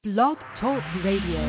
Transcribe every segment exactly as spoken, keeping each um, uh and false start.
Blog Talk Radio.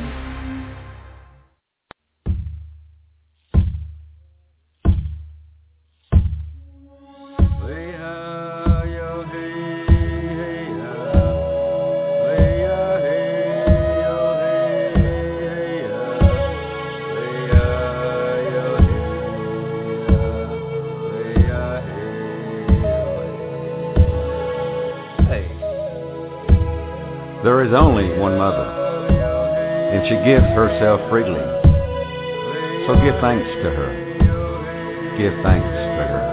There is only one mother, and she gives herself freely. So give thanks to her. Give thanks to her.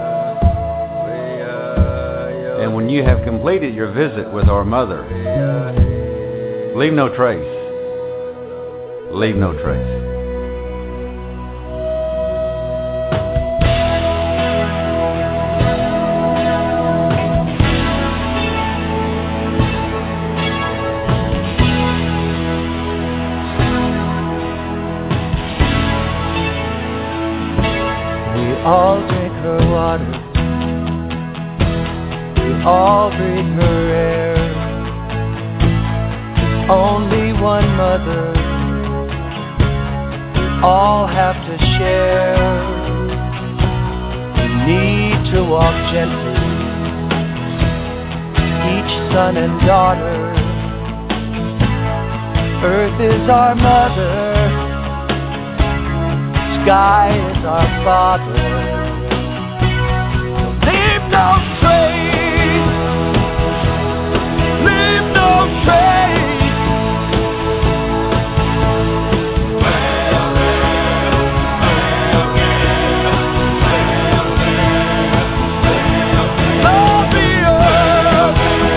And when you have completed your visit with our mother, leave no trace. Leave no trace. All drink her water, we all breathe her air. There's only one mother, we all have to share. We need to walk gently, each son and daughter. Earth is our mother, sky is our father. Leave no trace, leave no trace. Well, well, well, yeah, well, well, love the earth.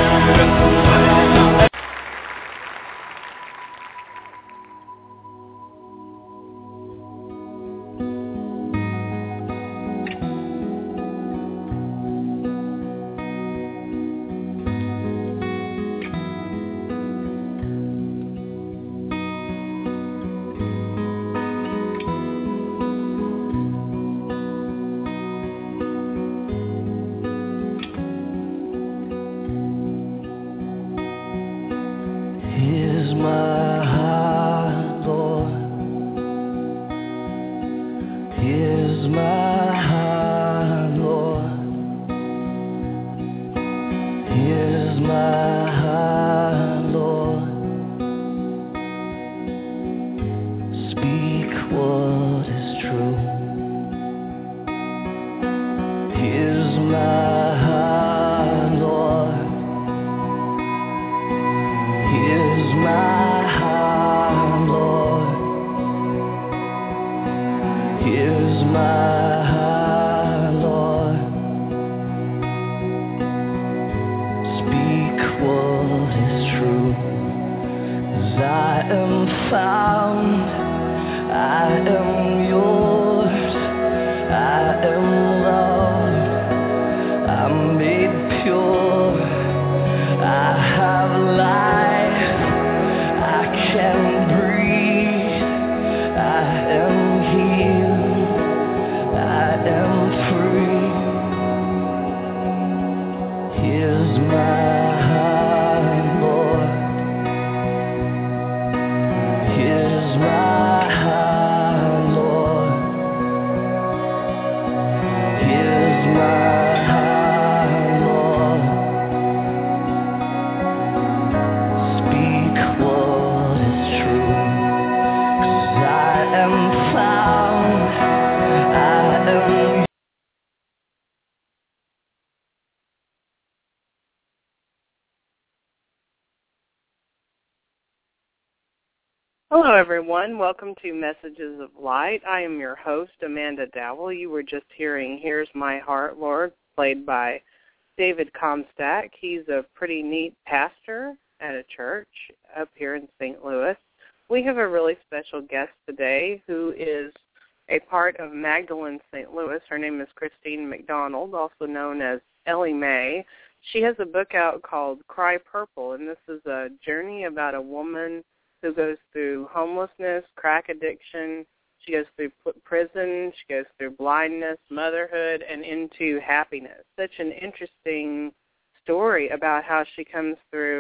Hello, everyone. Welcome to Messages of Light. I am your host, Amanda Dowell. You were just hearing Here's My Heart, Lord, played by David Comstack. He's a pretty neat pastor at a church up here in Saint Louis. We have a really special guest today who is a part of Magdalene Saint Louis. Her name is Christine McDonald, also known as Ellie Mae. She has a book out called Cry Purple, and this is a journey about a woman who goes through homelessness, crack addiction. She goes through prison. She goes through blindness, motherhood, and into happiness. Such an interesting story about how she comes through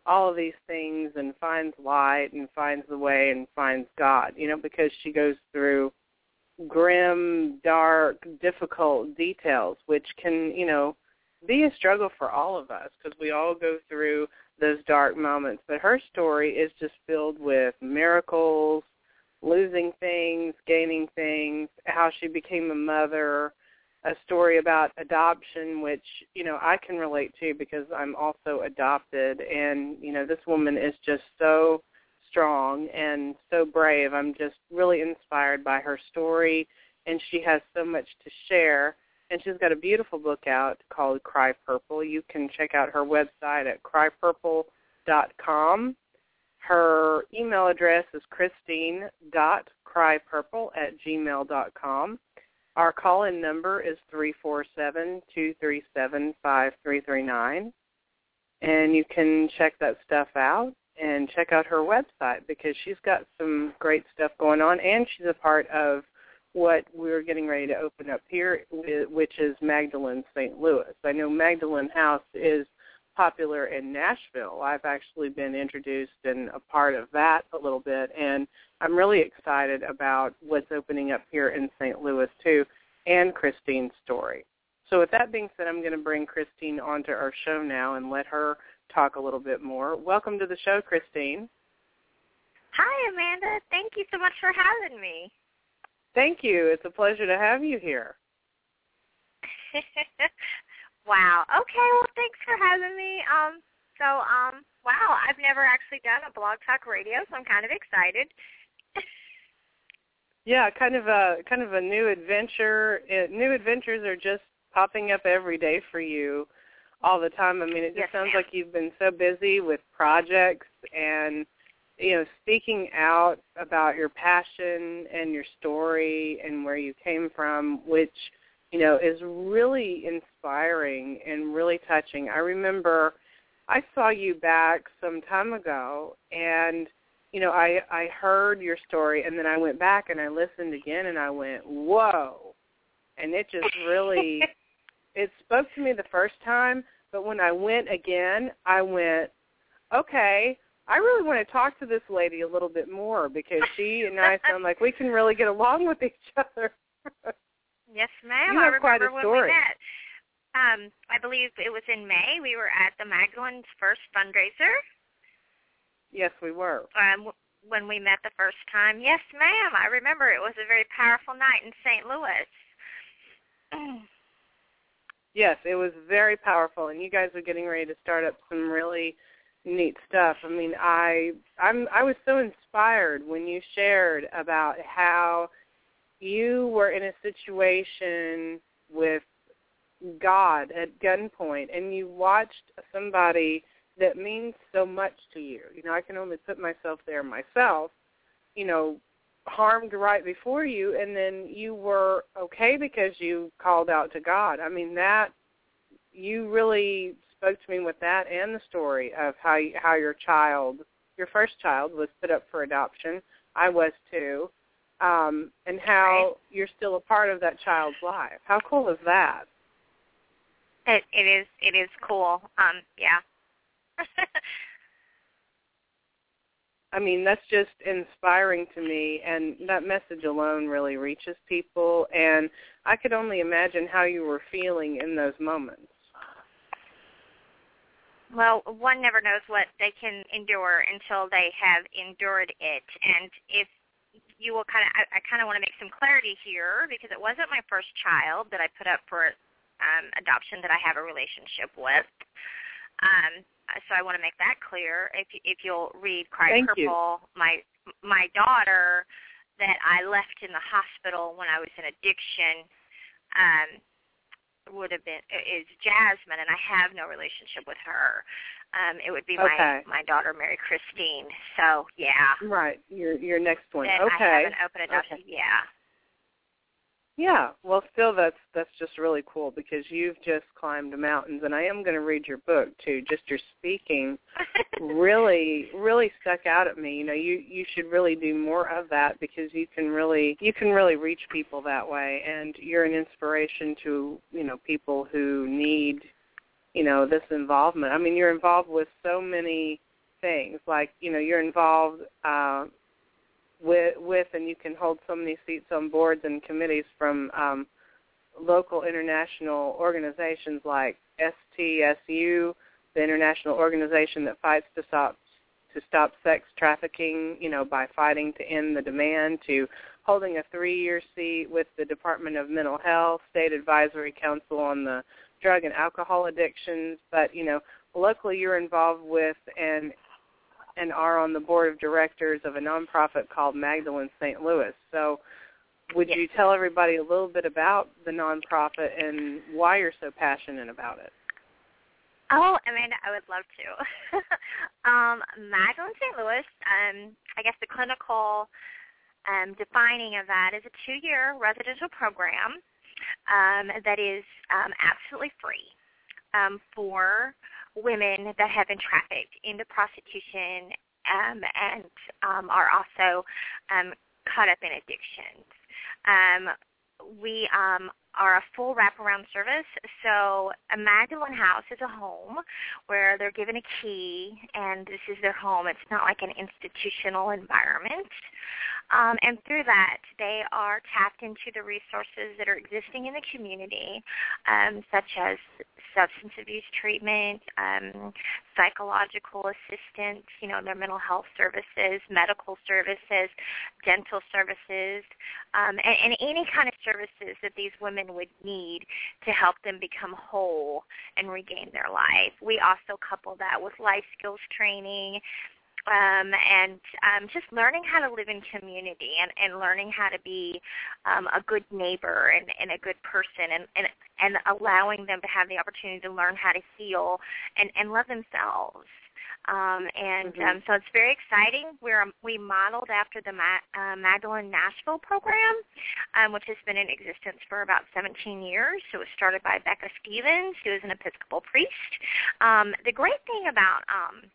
all of these things and finds light and finds the way and finds God, you know, because she goes through grim, dark, difficult details, which can, you know, be a struggle for all of us because we all go through those dark moments. But her story is just filled with miracles, losing things, gaining things, how she became a mother, a story about adoption, which, you know, I can relate to because I'm also adopted. And, you know, this woman is just so strong and so brave. I'm just really inspired by her story, and she has so much to share. And she's got a beautiful book out called Cry Purple. You can check out her website at cry purple dot com. Her email address is christine dot cry purple at gmail dot com. Our call-in number is three four seven, two three seven, five three three nine. And you can check that stuff out and check out her website because she's got some great stuff going on, and she's a part of what we're getting ready to open up here, which is Magdalene Saint Louis. I know Magdalene House is popular in Nashville. I've actually been introduced and a part of that a little bit, and I'm really excited about what's opening up here in Saint Louis, too, and Christine's story. So with that being said, I'm going to bring Christine onto our show now and let her talk a little bit more. Welcome to the show, Christine. Hi, Amanda. Thank you so much for having me. Thank you. It's a pleasure to have you here. Wow. Okay, well, thanks for having me. Um, so, um, wow, I've never actually done a Blog Talk Radio, so I'm kind of excited. Yeah, kind of a kind of a new adventure. It, new adventures are just popping up every day for you all the time. I mean, it just yes, sounds ma'am. like you've been so busy with projects and, you know, speaking out about your passion and your story and where you came from, which, you know, is really inspiring and really touching. I remember I saw you back some time ago, and, you know, I, I heard your story, and then I went back and I listened again, and I went, whoa. And it just really, it spoke to me the first time, but when I went again, I went, okay, I really want to talk to this lady a little bit more because she and I sound like we can really get along with each other. Yes, ma'am. You I have remember quite a when story. we met. Um, I believe it was in May. We were at the Magdalene's first fundraiser. Yes, we were. Um, when we met the first time. Yes, ma'am. I remember it was a very powerful night in Saint Louis. Yes, it was very powerful, and you guys are getting ready to start up some really neat stuff. I mean, I I'm I was so inspired when you shared about how you were in a situation with God at gunpoint, and you watched somebody that means so much to you. You know, I can only put myself there myself, you know, harmed right before you, and then you were okay because you called out to God. I mean, that, you really spoke to me with that and the story of how you, how your child, your first child, was put up for adoption. I was too. Um, and how right. You're still a part of that child's life. How cool is that? It, it is. It is cool. Um, yeah. I mean, that's just inspiring to me, and that message alone really reaches people, and I could only imagine how you were feeling in those moments. Well, one never knows what they can endure until they have endured it, and if you will kind of, I, I kind of want to make some clarity here because it wasn't my first child that I put up for um, adoption that I have a relationship with. Um, so I want to make that clear. If if you'll read Cry Thank Purple, you. my my daughter that I left in the hospital when I was in addiction um, would have been is Jasmine, and I have no relationship with her. Um, it would be my Okay. my daughter Mary Christine. So yeah, Right, your your next one. then Okay. I have an open adoption. Okay. Yeah. Yeah, well, still, that's that's just really cool because you've just climbed mountains, and I am going to read your book too. Just your speaking really, really stuck out at me. You know, you you should really do more of that because you can really you can really reach people that way, and you're an inspiration to you know people who need you know this involvement. I mean, you're involved with so many things. Like, you know, you're involved uh, with, with, and you can hold so many seats on boards and committees from um, local international organizations like S T S U, the international organization that fights to stop to stop sex trafficking, you know, by fighting to end the demand, to holding a three-year seat with the Department of Mental Health, State Advisory Council on the drug and alcohol addictions. But, you know, locally you're involved with and and are on the board of directors of a nonprofit called Magdalene Saint Louis. So would yes. you tell everybody a little bit about the nonprofit and why you're so passionate about it? Oh, Amanda, I would love to. um, Magdalene Saint Louis, um, I guess the clinical um, defining of that is a two-year residential program um, that is um, absolutely free um, for women that have been trafficked into prostitution um, and um, are also um, caught up in addictions. Um, we um, are a full wraparound service. So a Magdalene House is a home where they're given a key, and this is their home. It's not like an institutional environment. Um, and through that, they are tapped into the resources that are existing in the community, um, such as substance abuse treatment, um, psychological assistance, you know, their mental health services, medical services, dental services, um, and, and any kind of services that these women would need to help them become whole and regain their life. We also couple that with life skills training, Um, and um, just learning how to live in community and, and learning how to be um, a good neighbor and, and a good person and, and, and allowing them to have the opportunity to learn how to heal and, and love themselves. Um, and mm-hmm. um, so it's very exciting. We're, um, we modeled after the Ma- uh, Magdalene Nashville program, um, which has been in existence for about seventeen years. So it was started by Becca Stevens, who is an Episcopal priest. Um, the great thing about um,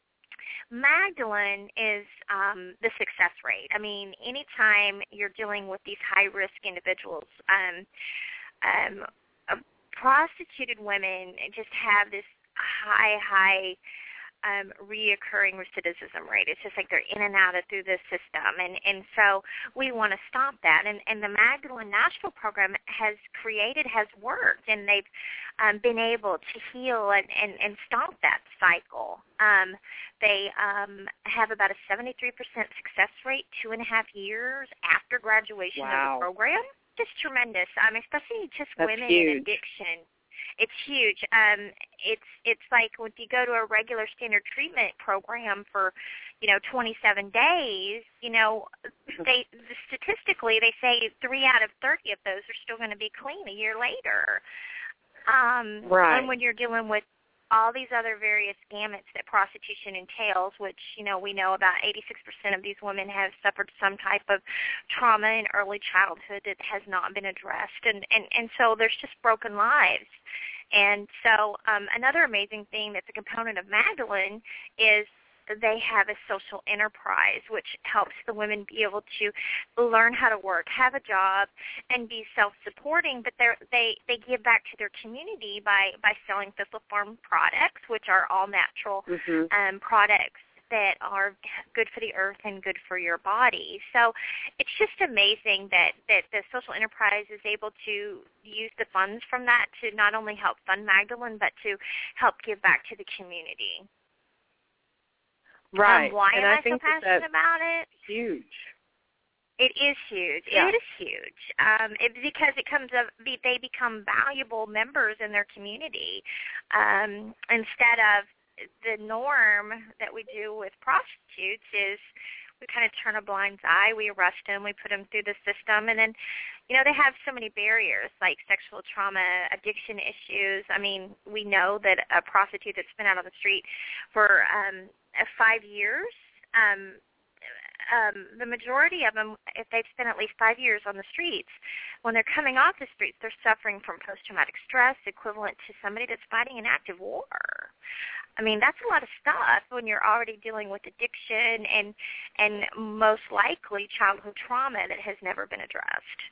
Magdalene is um, the success rate. I mean, anytime you're dealing with these high-risk individuals, um, um, uh, prostituted women just have this high, high um, reoccurring recidivism rate. It's just like they're in and out of through the system, and, and so we want to stop that. And, and the Magdalene Nashville program has created, has worked, and they've um, been able to heal and, and, and stop that cycle. Um, they um, have about a seventy-three percent success rate two and a half years after graduation wow. of the program. Just tremendous, um, especially just That's women huge. in addiction. It's huge. Um, it's it's like when you go to a regular standard treatment program for, you know, twenty-seven days. You know, they statistically they say three out of thirty of those are still going to be clean a year later. Um, right. And when you're dealing with all these other various gamuts that prostitution entails, which, you know, we know about eighty-six percent of these women have suffered some type of trauma in early childhood that has not been addressed. And, and, and so there's just broken lives. And so um, another amazing thing that's a component of Magdalene is they have a social enterprise, which helps the women be able to learn how to work, have a job, and be self-supporting. But they they give back to their community by, by selling Thistle Farm products, which are all natural mm-hmm. um, products that are good for the earth and good for your body. So it's just amazing that, that the social enterprise is able to use the funds from that to not only help fund Magdalene, but to help give back to the community. Right. Um, why and am I, I think so passionate that about it? Huge. It is huge. Yeah. It is huge um, it, because it comes of they become valuable members in their community um, instead of the norm that we do with prostitutes is we kind of turn a blind eye. We arrest them. We put them through the system. And then, you know, they have so many barriers like sexual trauma, addiction issues. I mean, we know that a prostitute that's been out on the street for um, five years, um, um, the majority of them, if they've spent at least five years on the streets, when they're coming off the streets, they're suffering from post-traumatic stress equivalent to somebody that's fighting an active war. I mean, that's a lot of stuff when you're already dealing with addiction and and most likely childhood trauma that has never been addressed.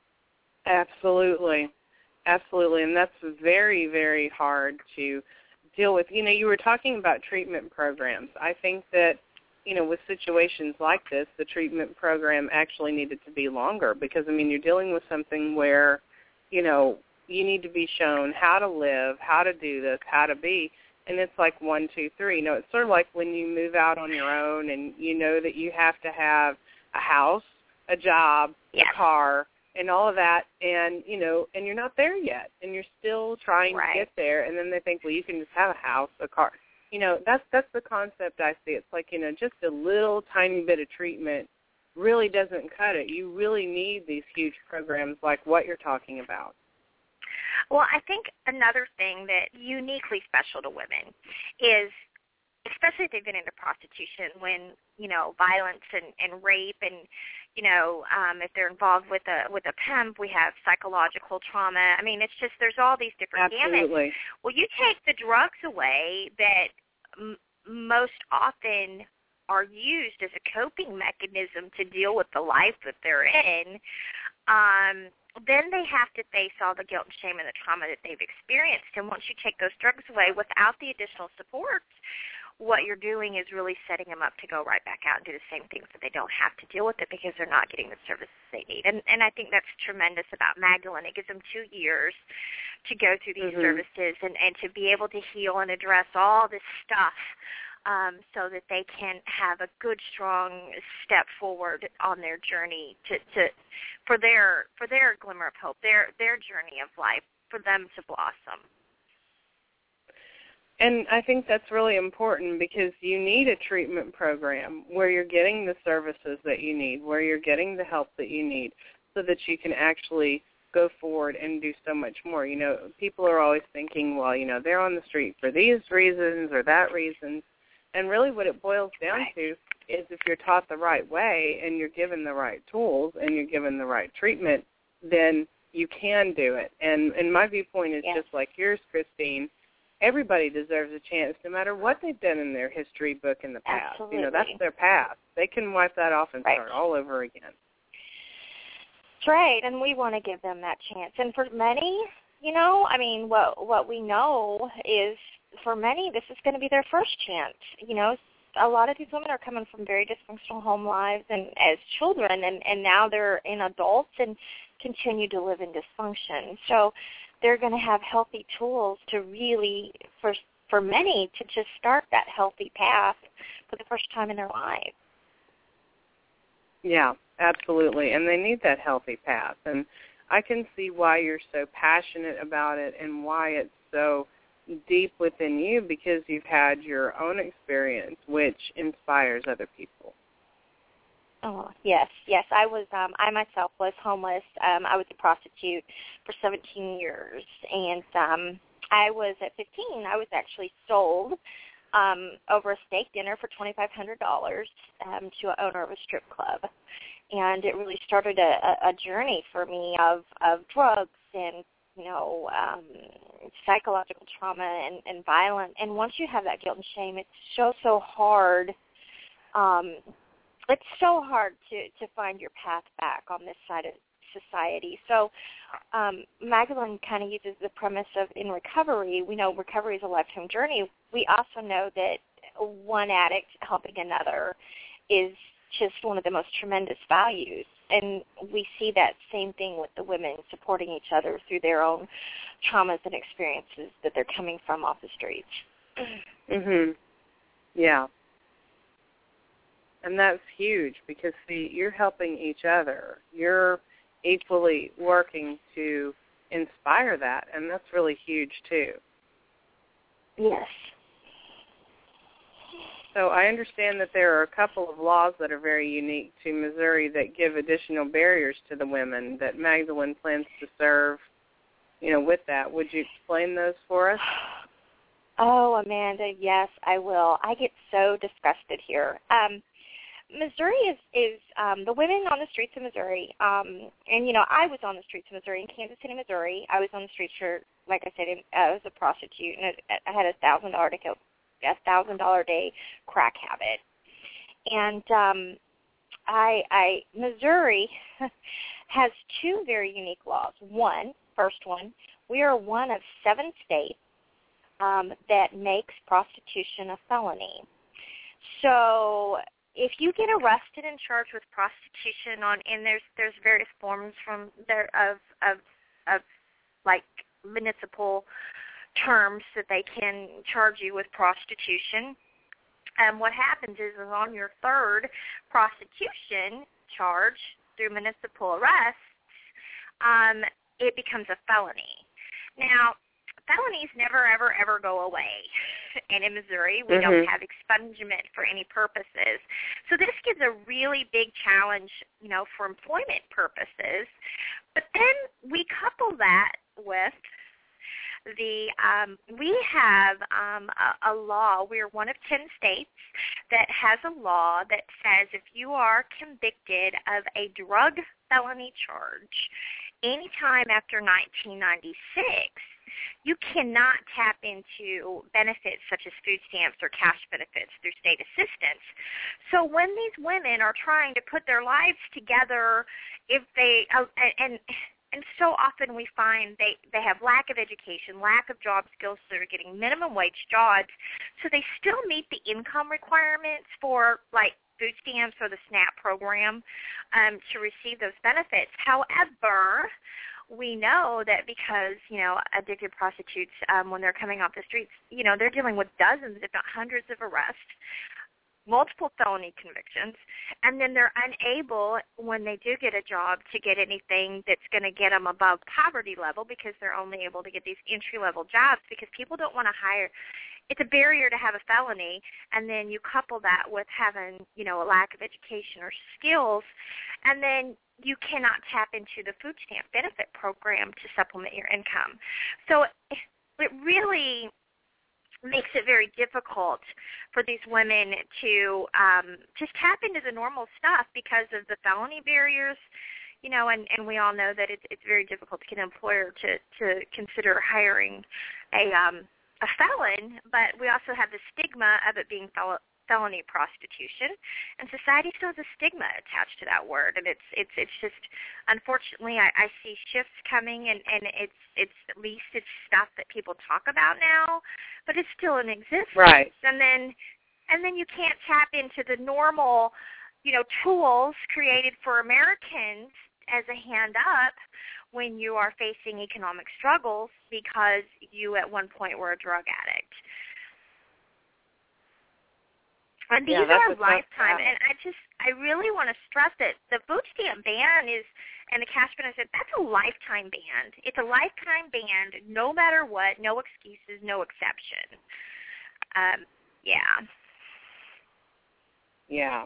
Absolutely. Absolutely. And that's very, very hard to deal with, you know, you were talking about treatment programs. I think that, you know, with situations like this, the treatment program actually needed to be longer because, I mean, you're dealing with something where, you know, you need to be shown how to live, how to do this, how to be, and it's like one, two, three. You know, it's sort of like when you move out on your own and you know that you have to have a house, a job, yes. a car, and all of that, and, you know, and you're not there yet, and you're still trying right. to get there, and then they think, well, you can just have a house, a car. You know, that's that's the concept I see. It's like, you know, just a little tiny bit of treatment really doesn't cut it. You really need these huge programs like what you're talking about. Well, I think another thing that uniquely special to women is, especially if they've been into prostitution, when, you know, violence and, and rape and, you know, um, if they're involved with a with a pimp, we have psychological trauma. I mean, it's just there's all these different Absolutely. gamuts. Well, you take the drugs away that m- most often are used as a coping mechanism to deal with the life that they're in, um, then they have to face all the guilt and shame and the trauma that they've experienced. And once you take those drugs away without the additional support, what you're doing is really setting them up to go right back out and do the same things, that they don't have to deal with it because they're not getting the services they need. And, and I think that's tremendous about Magdalene. It gives them two years to go through these mm-hmm. services and, and to be able to heal and address all this stuff um, so that they can have a good, strong step forward on their journey to, to for their for their glimmer of hope, their their journey of life, for them to blossom. And I think that's really important because you need a treatment program where you're getting the services that you need, where you're getting the help that you need so that you can actually go forward and do so much more. You know, people are always thinking, well, you know, they're on the street for these reasons or that reason. And really what it boils down right. to is if you're taught the right way and you're given the right tools and you're given the right treatment, then you can do it. And, and my viewpoint is yes. just like yours, Christine. Everybody deserves a chance, no matter what they've done in their history book in the past. Absolutely. You know, that's their past. They can wipe that off and right. start all over again. That's right, and we want to give them that chance. And for many, you know, I mean, what what we know is for many, this is going to be their first chance. You know, a lot of these women are coming from very dysfunctional home lives and as children, and, and now they're in adults and continue to live in dysfunction. So they're going to have healthy tools to really, for for many, to just start that healthy path for the first time in their life. Yeah, absolutely. And they need that healthy path. And I can see why you're so passionate about it and why it's so deep within you, because you've had your own experience, which inspires other people. Oh, yes, yes. I was, um, I myself was homeless. Um, I was a prostitute for seventeen years, and um, I was at fifteen. I was actually sold um, over a steak dinner for twenty-five hundred dollars um, to an owner of a strip club, and it really started a, a journey for me of, of drugs and, you know, um, psychological trauma and, and violence. And once you have that guilt and shame, it's so, so hard. Um, It's so hard to, to find your path back on this side of society. So um, Magdalene kind of uses the premise of in recovery, we know recovery is a lifetime journey. We also know that one addict helping another is just one of the most tremendous values. And we see that same thing with the women supporting each other through their own traumas and experiences that they're coming from off the streets. Mhm. Yeah. And that's huge because, see, you're helping each other. You're equally working to inspire that, and that's really huge, too. Yes. So I understand that there are a couple of laws that are very unique to Missouri that give additional barriers to the women that Magdalene plans to serve, you know, with that. Would you explain those for us? Oh, Amanda, yes, I will. I get so disgusted here. Um, Missouri is, is um, the women on the streets of Missouri, um, and, you know, I was on the streets of Missouri in Kansas City, Missouri. I was on the streets for, like I said, I was a prostitute, and I had a one thousand dollars a one thousand dollars a day crack habit. And um, I, I Missouri has two very unique laws. One, first one, we are one of seven states um, that makes prostitution a felony. So if you get arrested and charged with prostitution on, and there's there's various forms from there of of of like municipal terms that they can charge you with prostitution. And um, what happens is, is on your third prostitution charge through municipal arrest, um, it becomes a felony. Now, felonies never, ever, ever go away. And in Missouri, we mm-hmm. don't have expungement for any purposes. So this gives a really big challenge, you know, for employment purposes. But then we couple that with the um, we have um, a, a law. We're one of ten states that has a law that says if you are convicted of a drug felony charge anytime after nineteen ninety-six, you cannot tap into benefits such as food stamps or cash benefits through state assistance. So when these women are trying to put their lives together, if they uh, and, and And so often we find they, they have lack of education, lack of job skills, so they're getting minimum wage jobs. So they still meet the income requirements for, like, food stamps or the SNAP program um, to receive those benefits. However, we know that because, you know, addicted prostitutes, um, when they're coming off the streets, you know, they're dealing with dozens, if not hundreds of arrests, multiple felony convictions, and then they're unable, when they do get a job, to get anything that's going to get them above poverty level because they're only able to get these entry-level jobs because people don't want to hire. It's a barrier to have a felony, and then you couple that with having, you know, a lack of education or skills, and then you cannot tap into the food stamp benefit program to supplement your income. So it really makes it very difficult for these women to um, just tap into the normal stuff because of the felony barriers, you know, and, and we all know that it's, it's very difficult to get an employer to, to consider hiring a um, a felon, but we also have the stigma of it being fel- felony prostitution, and society still has a stigma attached to that word, and it's it's it's just, unfortunately, I, I see shifts coming, and, and it's it's at least it's stuff that people talk about now, but it's still in existence. Right. And then and then you can't tap into the normal, you know, tools created for Americans as a hand up when you are facing economic struggles because you at one point were a drug addict. And these yeah, are lifetime, and I just, I really want to stress that the food stamp ban is, and the cash benefit, that's a lifetime ban. It's a lifetime ban, no matter what, no excuses, no exception. Um, yeah. Yeah.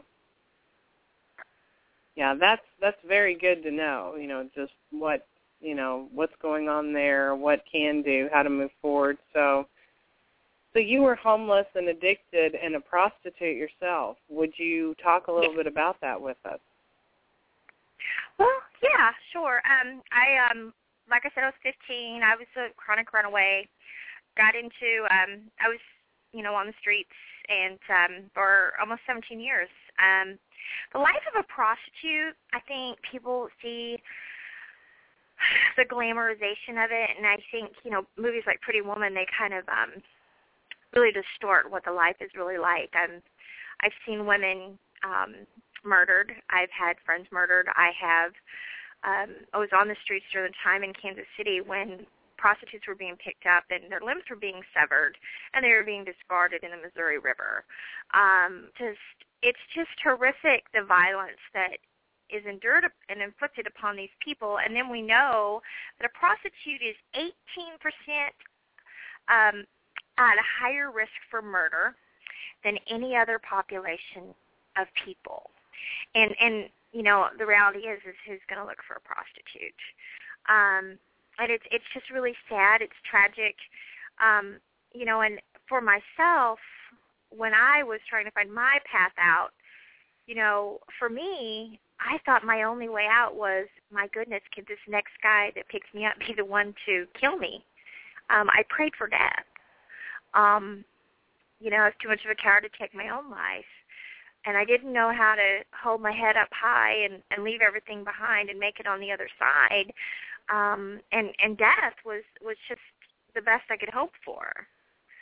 Yeah, that's that's very good to know, you know, just what, you know, what's going on there, what can do, how to move forward. So so you were homeless and addicted and a prostitute yourself. Would you talk a little yeah. bit about that with us? Well, yeah, sure. Um, I, um, like I said, I was fifteen. I was a chronic runaway. Got into, um, I was, you know, on the streets and um, for almost seventeen years. Um, the life of a prostitute, I think people see the glamorization of it, and I think, you know, movies like Pretty Woman, they kind of um, really distort what the life is really like. I'm, I've seen women um, murdered. I've had friends murdered. I have, um, I was on the streets during the time in Kansas City when prostitutes were being picked up and their limbs were being severed and they were being discarded in the Missouri River. Um, just, it's just horrific, the violence that is endured and inflicted upon these people. And then we know that a prostitute is eighteen percent um, at a higher risk for murder than any other population of people. And, and you know, the reality is, is who's going to look for a prostitute? Um, and it's it's just really sad. It's tragic. Um, you know, and for myself, when I was trying to find my path out, you know, for me, I thought my only way out was, my goodness, could this next guy that picks me up be the one to kill me? Um, I prayed for death. Um, you know, I was too much of a coward to take my own life. And I didn't know how to hold my head up high and, and leave everything behind and make it on the other side. Um, and, and death was, was just the best I could hope for.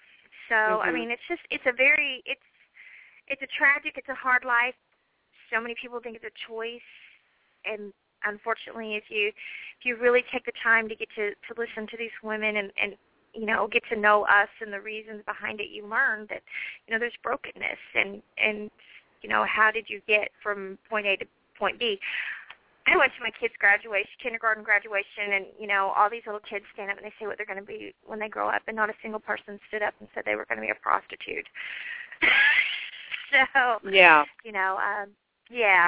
So, mm-hmm. I mean, it's just, it's a very, it's, it's a tragic, it's a hard life. So many people think it's a choice. And unfortunately, if you, if you really take the time to get to, to listen to these women and, and, you know, get to know us and the reasons behind it, you learn that, you know, there's brokenness and, and, you know, how did you get from point A to point B? I went to my kids' graduation, kindergarten graduation, and, you know, all these little kids stand up and they say what they're going to be when they grow up, and not a single person stood up and said they were going to be a prostitute. So, yeah. you know, um, yeah.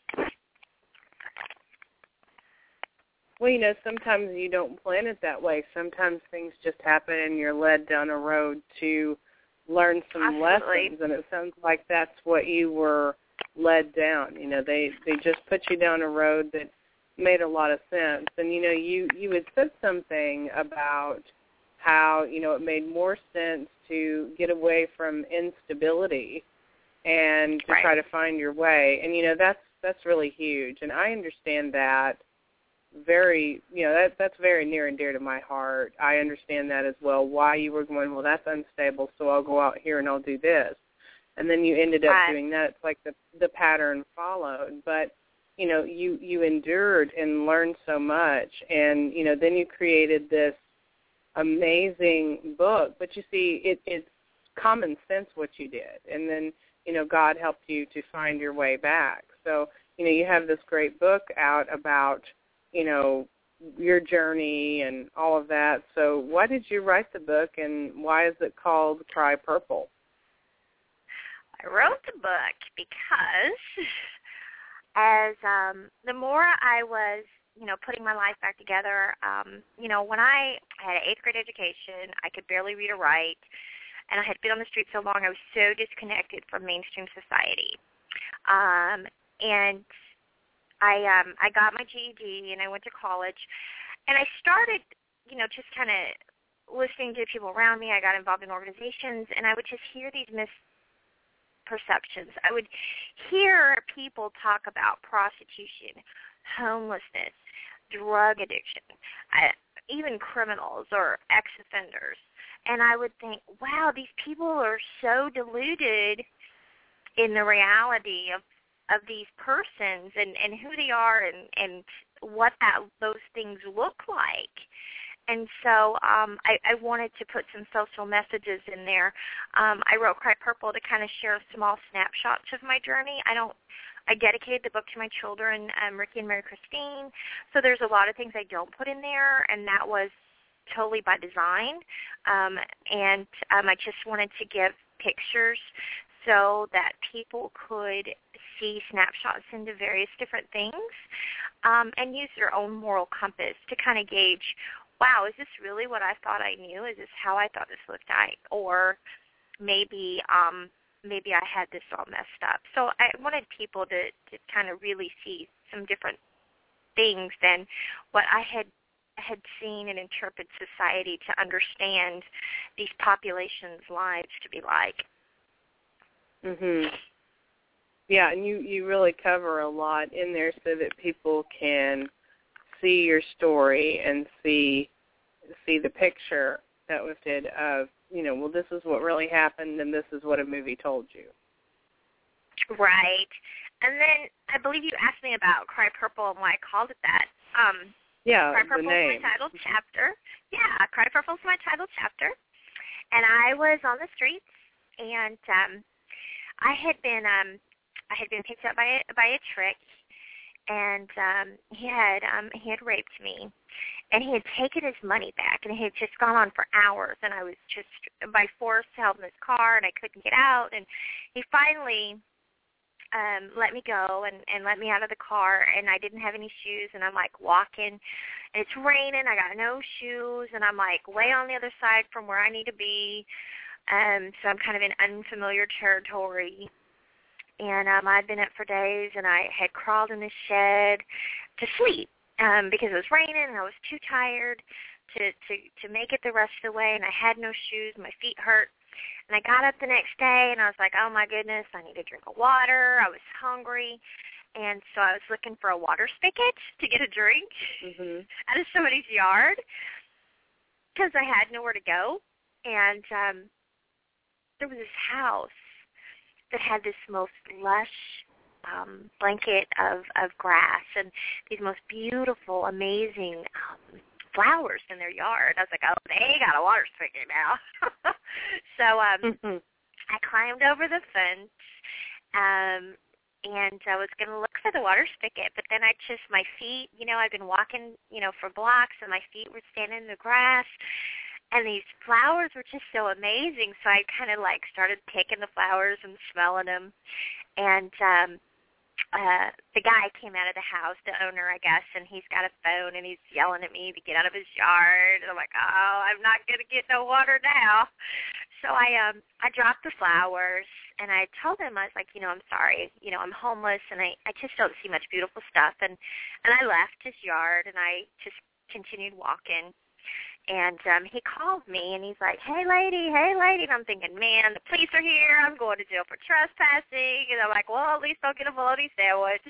Well, you know, sometimes you don't plan it that way. Sometimes things just happen and you're led down a road to learn some Absolutely. lessons, and it sounds like that's what you were led down. You know, they, they just put you down a road that made a lot of sense. And, you know, you, you had said something about how, you know, it made more sense to get away from instability and to right. try to find your way. And, you know, that's that's really huge. And I understand that very, you know, that that's very near and dear to my heart. I understand that as well, why you were going, well, that's unstable, so I'll go out here and I'll do this. And then you ended up right. doing that. It's like the the pattern followed. But, you know, you, you endured and learned so much. And, you know, then you created this amazing book. But you see, it, it's common sense what you did. And then, you know, God helped you to find your way back. So, you know, you have this great book out about, you know, your journey and all of that. So why did you write the book, and why is it called Cry Purple? I wrote the book because as um, the more I was, you know, putting my life back together, um, you know, when I had an eighth grade education, I could barely read or write, and I had been on the street so long, I was so disconnected from mainstream society. Um, and I um, I got my G E D, and I went to college, and I started, you know, just kind of listening to people around me. I got involved in organizations, and I would just hear these misperceptions. I would hear people talk about prostitution, homelessness, drug addiction, uh, even criminals or ex-offenders. And I would think, wow, these people are so deluded in the reality of of these persons and, and who they are and, and what that those things look like. And so um, I, I wanted to put some social messages in there. Um, I wrote Cry Purple to kind of share small snapshots of my journey. I don't. I dedicated the book to my children, um, Ricky and Mary Christine. So there's a lot of things I don't put in there, and that was totally by design. Um, and um, I just wanted to give pictures so that people could see snapshots into various different things um, and use their own moral compass to kind of gauge, wow, is this really what I thought I knew? Is this how I thought this looked like? Or maybe um, maybe I had this all messed up. So I wanted people to, to kind of really see some different things than what I had had seen and interpreted society to understand these populations' lives to be like. Mhm. Yeah, and you, you really cover a lot in there so that people can see your story and see see the picture that was did of, you know, well, this is what really happened and this is what a movie told you. Right. And then I believe you asked me about Cry Purple and why I called it that. Um, yeah, Cry Purple is my title chapter. Yeah, Cry Purple is my title chapter. And I was on the streets, and um, I had been um, I had been picked up by a, by a trick, and um, he had um, he had raped me, and he had taken his money back, and it had just gone on for hours, and I was just by force held in his car, and I couldn't get out, and he finally um, let me go and, and let me out of the car, and I didn't have any shoes, and I'm like walking, and it's raining, I got no shoes, and I'm like way on the other side from where I need to be. Um, so I'm kind of in unfamiliar territory, and um, I'd been up for days, and I had crawled in this shed to sleep um, because it was raining, and I was too tired to, to, to make it the rest of the way, and I had no shoes. My feet hurt, and I got up the next day, and I was like, oh, my goodness, I need a drink of water. I was hungry, and so I was looking for a water spigot to get a drink mm-hmm. out of somebody's yard because I had nowhere to go, and um there was this house that had this most lush um, blanket of, of grass and these most beautiful, amazing um, flowers in their yard. I was like, oh, they got a water spigot now. so um, mm-hmm. I climbed over the fence, um, and I was going to look for the water spigot, but then I just, my feet, you know, I've been walking, you know, for blocks, and my feet were standing in the grass, and these flowers were just so amazing, so I kind of, like, started picking the flowers and smelling them, and um, uh, the guy came out of the house, the owner, I guess, and he's got a phone, and he's yelling at me to get out of his yard, and I'm like, oh, I'm not going to get no water now. So I um I dropped the flowers, and I told him, I was like, you know, I'm sorry, you know, I'm homeless, and I, I just don't see much beautiful stuff, and, and I left his yard, and I just continued walking, and um, he called me, and he's like, hey, lady, hey, lady, and I'm thinking, man, the police are here, I'm going to jail for trespassing, and I'm like, well, at least I'll get a bologna sandwich.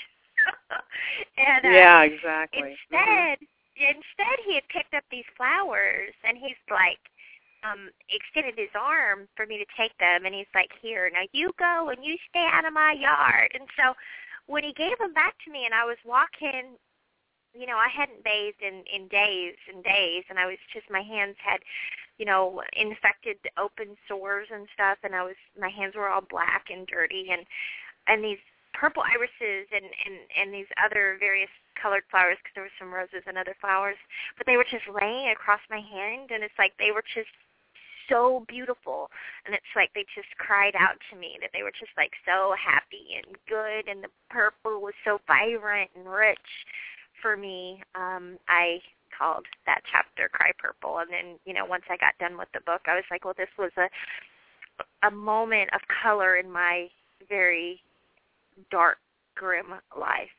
and uh, Yeah, exactly. Instead, mm-hmm. instead he had picked up these flowers, and he's like, Um, extended his arm for me to take them, and he's like, here, now you go and you stay out of my yard. And so when he gave them back to me and I was walking, you know, I hadn't bathed in, in days and days, and I was just, my hands had, you know, infected open sores and stuff, and I was, my hands were all black and dirty, and, and these purple irises and, and, and these other various colored flowers, because there were some roses and other flowers, but they were just laying across my hand, and it's like they were just so beautiful, and it's like they just cried out to me that they were just like so happy and good, and the purple was so vibrant and rich for me. Um, I called that chapter Cry Purple, and then, you know, once I got done with the book, I was like, well, this was a a moment of color in my very dark, grim life.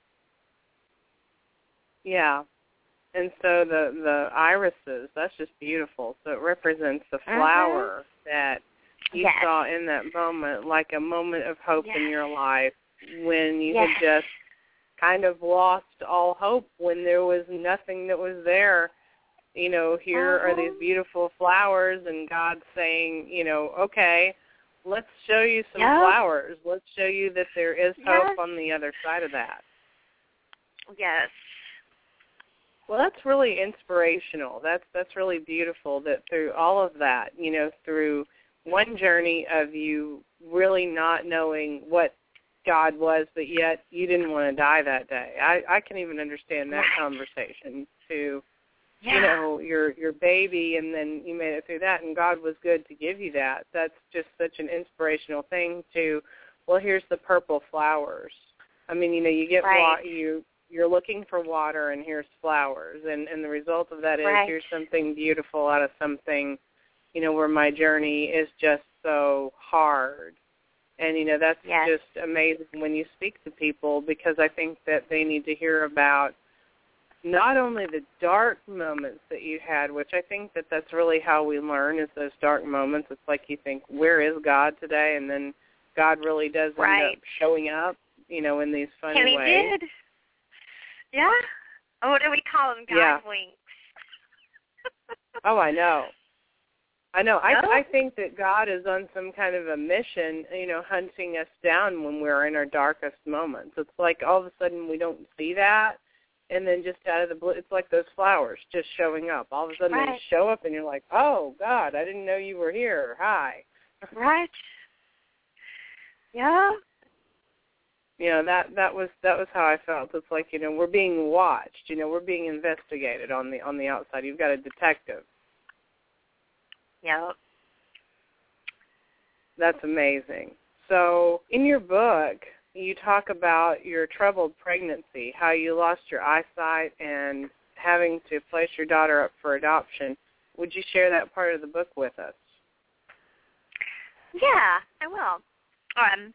Yeah. And so the, the irises, that's just beautiful. So it represents the flower uh-huh. that you yes. saw in that moment, like a moment of hope yes. in your life when you yes. had just kind of lost all hope, when there was nothing that was there. You know, here uh-huh. are these beautiful flowers, and God saying, you know, okay, let's show you some yep. flowers. Let's show you that there is hope yes. on the other side of that. Yes. Well, that's really inspirational. That's that's really beautiful that through all of that, you know, through one journey of you really not knowing what God was, but yet you didn't want to die that day. I, I can even understand that right. conversation to, yeah. you know, your your baby, and then you made it through that, and God was good to give you that. That's just such an inspirational thing to, well, here's the purple flowers. I mean, you know, you get right. wa- you. You're looking for water, and here's flowers. And, and the result of that is right. here's something beautiful out of something, you know, where my journey is just so hard. And, you know, that's yes. just amazing when you speak to people, because I think that they need to hear about not only the dark moments that you had, which I think that that's really how we learn, is those dark moments. It's like you think, where is God today? And then God really does end right. up showing up, you know, in these funny and he ways. Did. Yeah. Oh, what do we call them? God yeah. winks. Oh, I know. I know. No? I I think that God is on some kind of a mission, you know, hunting us down when we're in our darkest moments. It's like all of a sudden we don't see that, and then just out of the blue, it's like those flowers just showing up. All of a sudden right. they show up, and you're like, oh, God, I didn't know you were here. Hi. Right. Yeah. You know, that that was that was how I felt. It's like, you know, we're being watched. You know, we're being investigated on the on the outside. You've got a detective. Yep. That's amazing. So, in your book, you talk about your troubled pregnancy, how you lost your eyesight and having to place your daughter up for adoption. Would you share that part of the book with us? Yeah, I will. Um.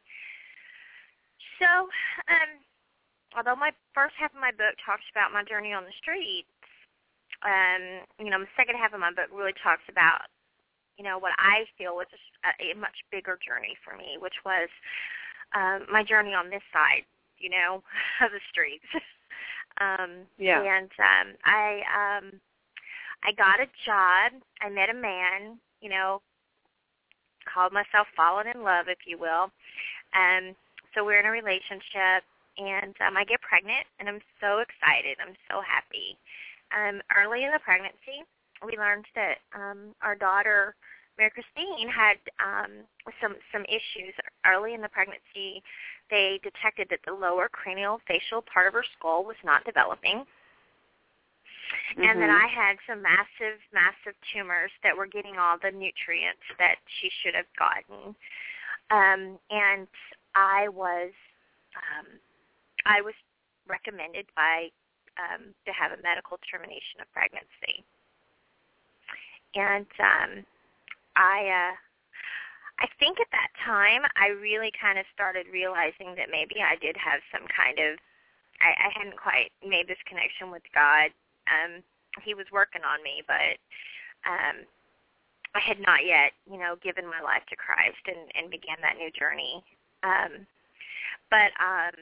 So, um, although my first half of my book talks about my journey on the streets, um, you know, the second half of my book really talks about, you know, what I feel was a, a much bigger journey for me, which was um, my journey on this side, you know, of the streets. um, yeah. And um, I, um, I got a job. I met a man, you know, called myself falling in love, if you will. Um, so we're in a relationship, and um, I get pregnant, and I'm so excited. I'm so happy. Um, early in the pregnancy, we learned that um, our daughter, Mary Christine, had um, some some issues. Early in the pregnancy, they detected that the lower cranial facial part of her skull was not developing. Mm-hmm. And that I had some massive, massive tumors that were getting all the nutrients that she should have gotten. Um, and I was, um, I was recommended by um, to have a medical termination of pregnancy. And um, I, uh, I think at that time I really kind of started realizing that maybe I did have some kind of, I, I hadn't quite made this connection with God. Um, he was working on me, but um, I had not yet, you know, given my life to Christ and, and began that new journey. Um, but um,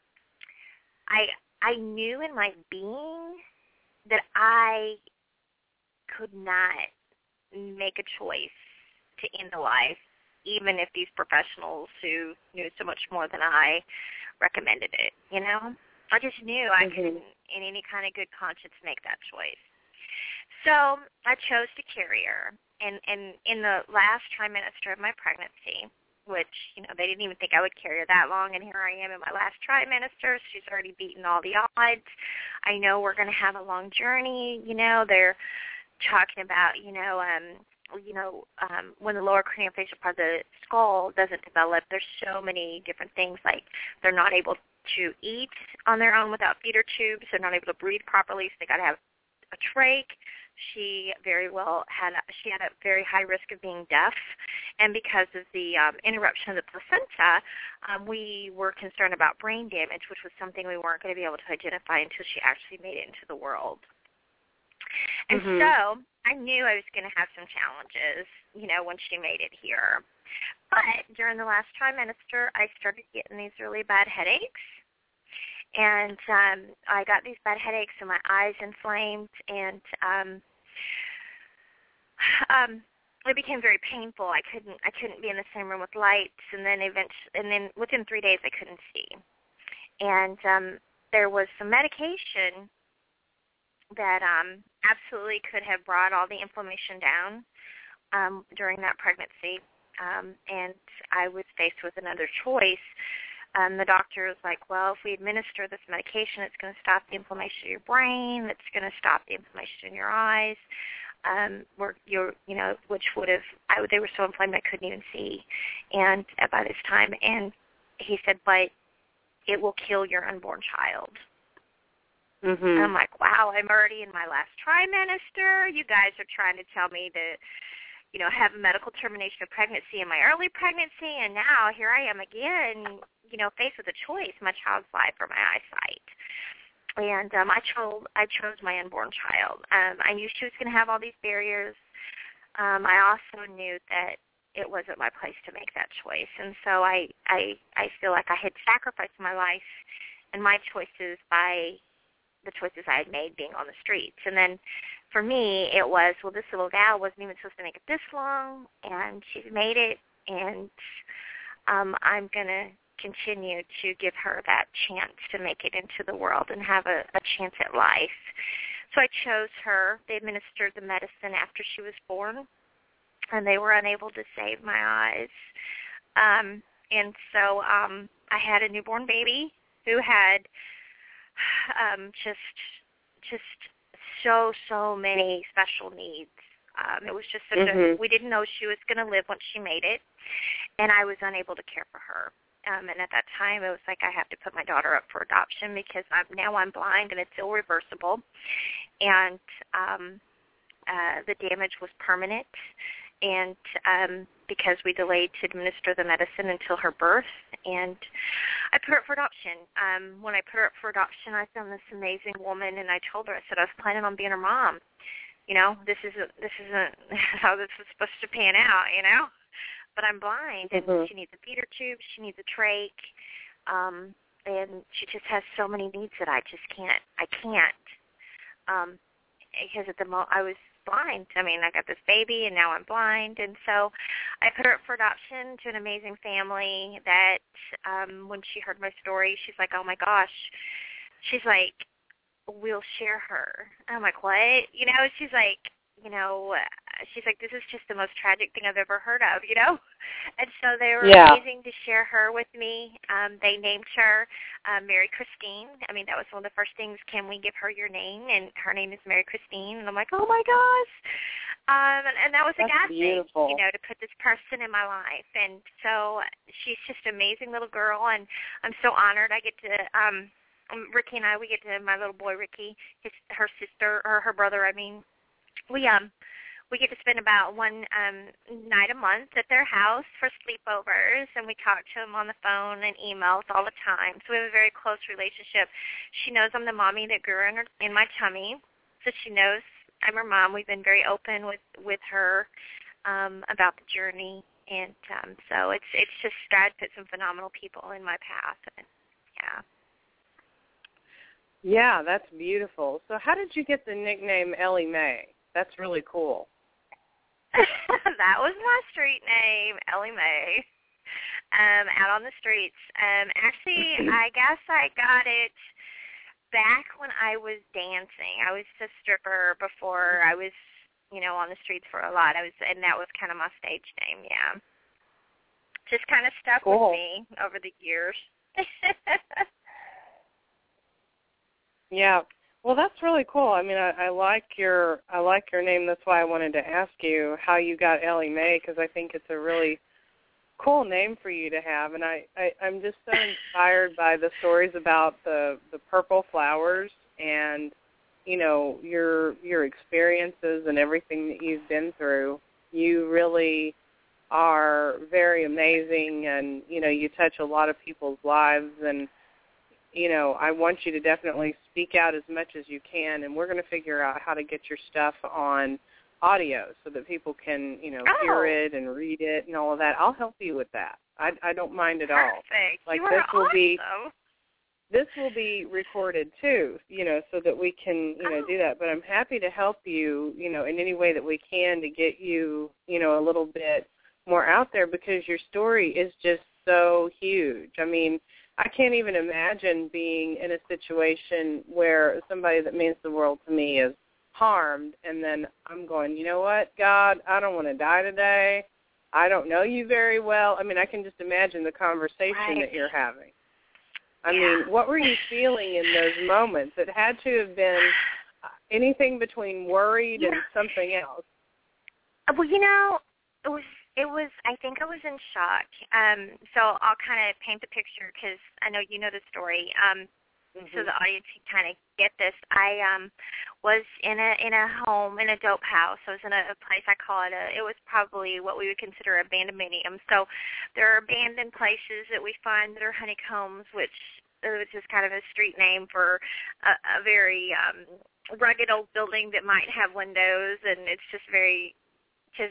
I I knew in my being that I could not make a choice to end a life, even if these professionals who knew so much more than I recommended it, you know? I just knew I mm-hmm. couldn't, in any kind of good conscience, make that choice. So I chose to carry her. And, and in the last trimester of my pregnancy, which, you know, they didn't even think I would carry her that long, and here I am in my last trimester. She's already beaten all the odds. I know we're going to have a long journey. You know, they're talking about, you know, um, you know, um, when the lower craniofacial part of the skull doesn't develop, there's so many different things, like they're not able to eat on their own without feeder tubes. They're not able to breathe properly, so they got to have a trach. She very well had a, she had a very high risk of being deaf, and because of the um, interruption of the placenta, um, we were concerned about brain damage, which was something we weren't going to be able to identify until she actually made it into the world. And mm-hmm. so I knew I was going to have some challenges, you know, when she made it here. But during the last trimester, I started getting these really bad headaches. And um, I got these bad headaches and my eyes inflamed, and um, um, it became very painful. I couldn't I couldn't be in the same room with lights, and then eventually, and then within three days I couldn't see. And um, there was some medication that um, absolutely could have brought all the inflammation down um, during that pregnancy, um, and I was faced with another choice. Um, the doctor was like, well, if we administer this medication, it's going to stop the inflammation of your brain. It's going to stop the inflammation in your eyes. Um, or your, you know, which would have, I, they were so inflamed I couldn't even see. And uh, by this time, and he said, but it will kill your unborn child. Mm-hmm. And I'm like, wow, I'm already in my last trimester. You guys are trying to tell me to, you know, have a medical termination of pregnancy in my early pregnancy, and now here I am again, you know, faced with a choice, my child's life or my eyesight. And um, I chose I chose my unborn child. Um, I knew she was going to have all these barriers. Um, I also knew that it wasn't my place to make that choice, and so I I I feel like I had sacrificed my life and my choices by the choices I had made being on the streets. And then for me, it was, well, this little gal wasn't even supposed to make it this long, and she's made it, and um, I'm going to continue to give her that chance to make it into the world and have a, a chance at life. So I chose her. They administered the medicine after she was born, and they were unable to save my eyes. Um, and so um, I had a newborn baby who had um, just just so, so many special needs. Um, it was just such mm-hmm. a, we didn't know she was going to live once she made it, and I was unable to care for her. Um, and at that time, it was like I have to put my daughter up for adoption because I'm, now I'm blind and it's irreversible. And um, uh, the damage was permanent. And um, because we delayed to administer the medicine until her birth, and I put her up for adoption. Um, when I put her up for adoption, I found this amazing woman, and I told her, I said, I was planning on being her mom. You know, this isn't, this isn't how this was supposed to pan out, you know? But I'm blind, and mm-hmm. she needs a feeder tube, she needs a trach, um, and she just has so many needs that I just can't, I can't, um, because at the moment I was blind. I mean, I got this baby, and now I'm blind, and so I put her up for adoption to an amazing family that um, when she heard my story, she's like, oh, my gosh. She's like, we'll share her. I'm like, what? You know, she's like, you know, she's like, this is just the most tragic thing I've ever heard of, you know? And so they were yeah. amazing to share her with me. Um, they named her uh, Mary Christine. I mean, that was one of the first things, can we give her your name? And her name is Mary Christine. And I'm like, oh, my gosh. Um, and, and that was That's a God beautiful. thing, you know, to put this person in my life. And so she's just an amazing little girl, and I'm so honored I get to um, – Ricky and I, we get to, my little boy Ricky, his, her sister, or her brother, I mean, we um we get to spend about one um night a month at their house for sleepovers, and we talk to them on the phone and emails all the time. So we have a very close relationship. She knows I'm the mommy that grew her in, her, in my tummy, so she knows I'm her mom. We've been very open with with her um, about the journey, and um, so it's it's just God put some phenomenal people in my path, and yeah. Yeah, that's beautiful. So how did you get the nickname Ellie Mae? That's really cool. That was my street name, Ellie Mae, um, out on the streets. Um, actually, I guess I got it back when I was dancing. I was a stripper before I was, you know, on the streets for a lot. I was, and that was kind of my stage name, yeah. Just kind of stuck Cool. with me over the years. Yeah. Well, that's really cool. I mean, I, I like your I like your name. That's why I wanted to ask you how you got Ellie Mae, because I think it's a really cool name for you to have. And I, I, I'm just so inspired by the stories about the, the purple flowers and, you know, your your experiences and everything that you've been through. You really are very amazing, and, you know, you touch a lot of people's lives, and you know, I want you to definitely speak out as much as you can, and we're going to figure out how to get your stuff on audio so that people can, you know, oh. hear it and read it and all of that. I'll help you with that. I, I don't mind at all. Perfect. Like you this are will awesome. be this will be recorded too, you know, so that we can, you know, oh. do that. But I'm happy to help you, you know, in any way that we can to get you, you know, a little bit more out there, because your story is just so huge. I mean, I can't even imagine being in a situation where somebody that means the world to me is harmed, and then I'm going, you know what, God, I don't want to die today. I don't know you very well. I mean, I can just imagine the conversation right. that you're having. I yeah. mean, what were you feeling in those moments? It had to have been anything between worried yeah. and something else. Well, you know, it was It was, I think I was in shock. Um, so I'll kind of paint the picture, because I know you know the story. Um, mm-hmm. So the audience can kind of get this. I um, was in a in a home, in a dope house. I was in a, a place, I call it a, it was probably what we would consider abandonmenium. So there are abandoned places that we find that are honeycombs, which is just kind of a street name for a, a very um, rugged old building that might have windows, and it's just very just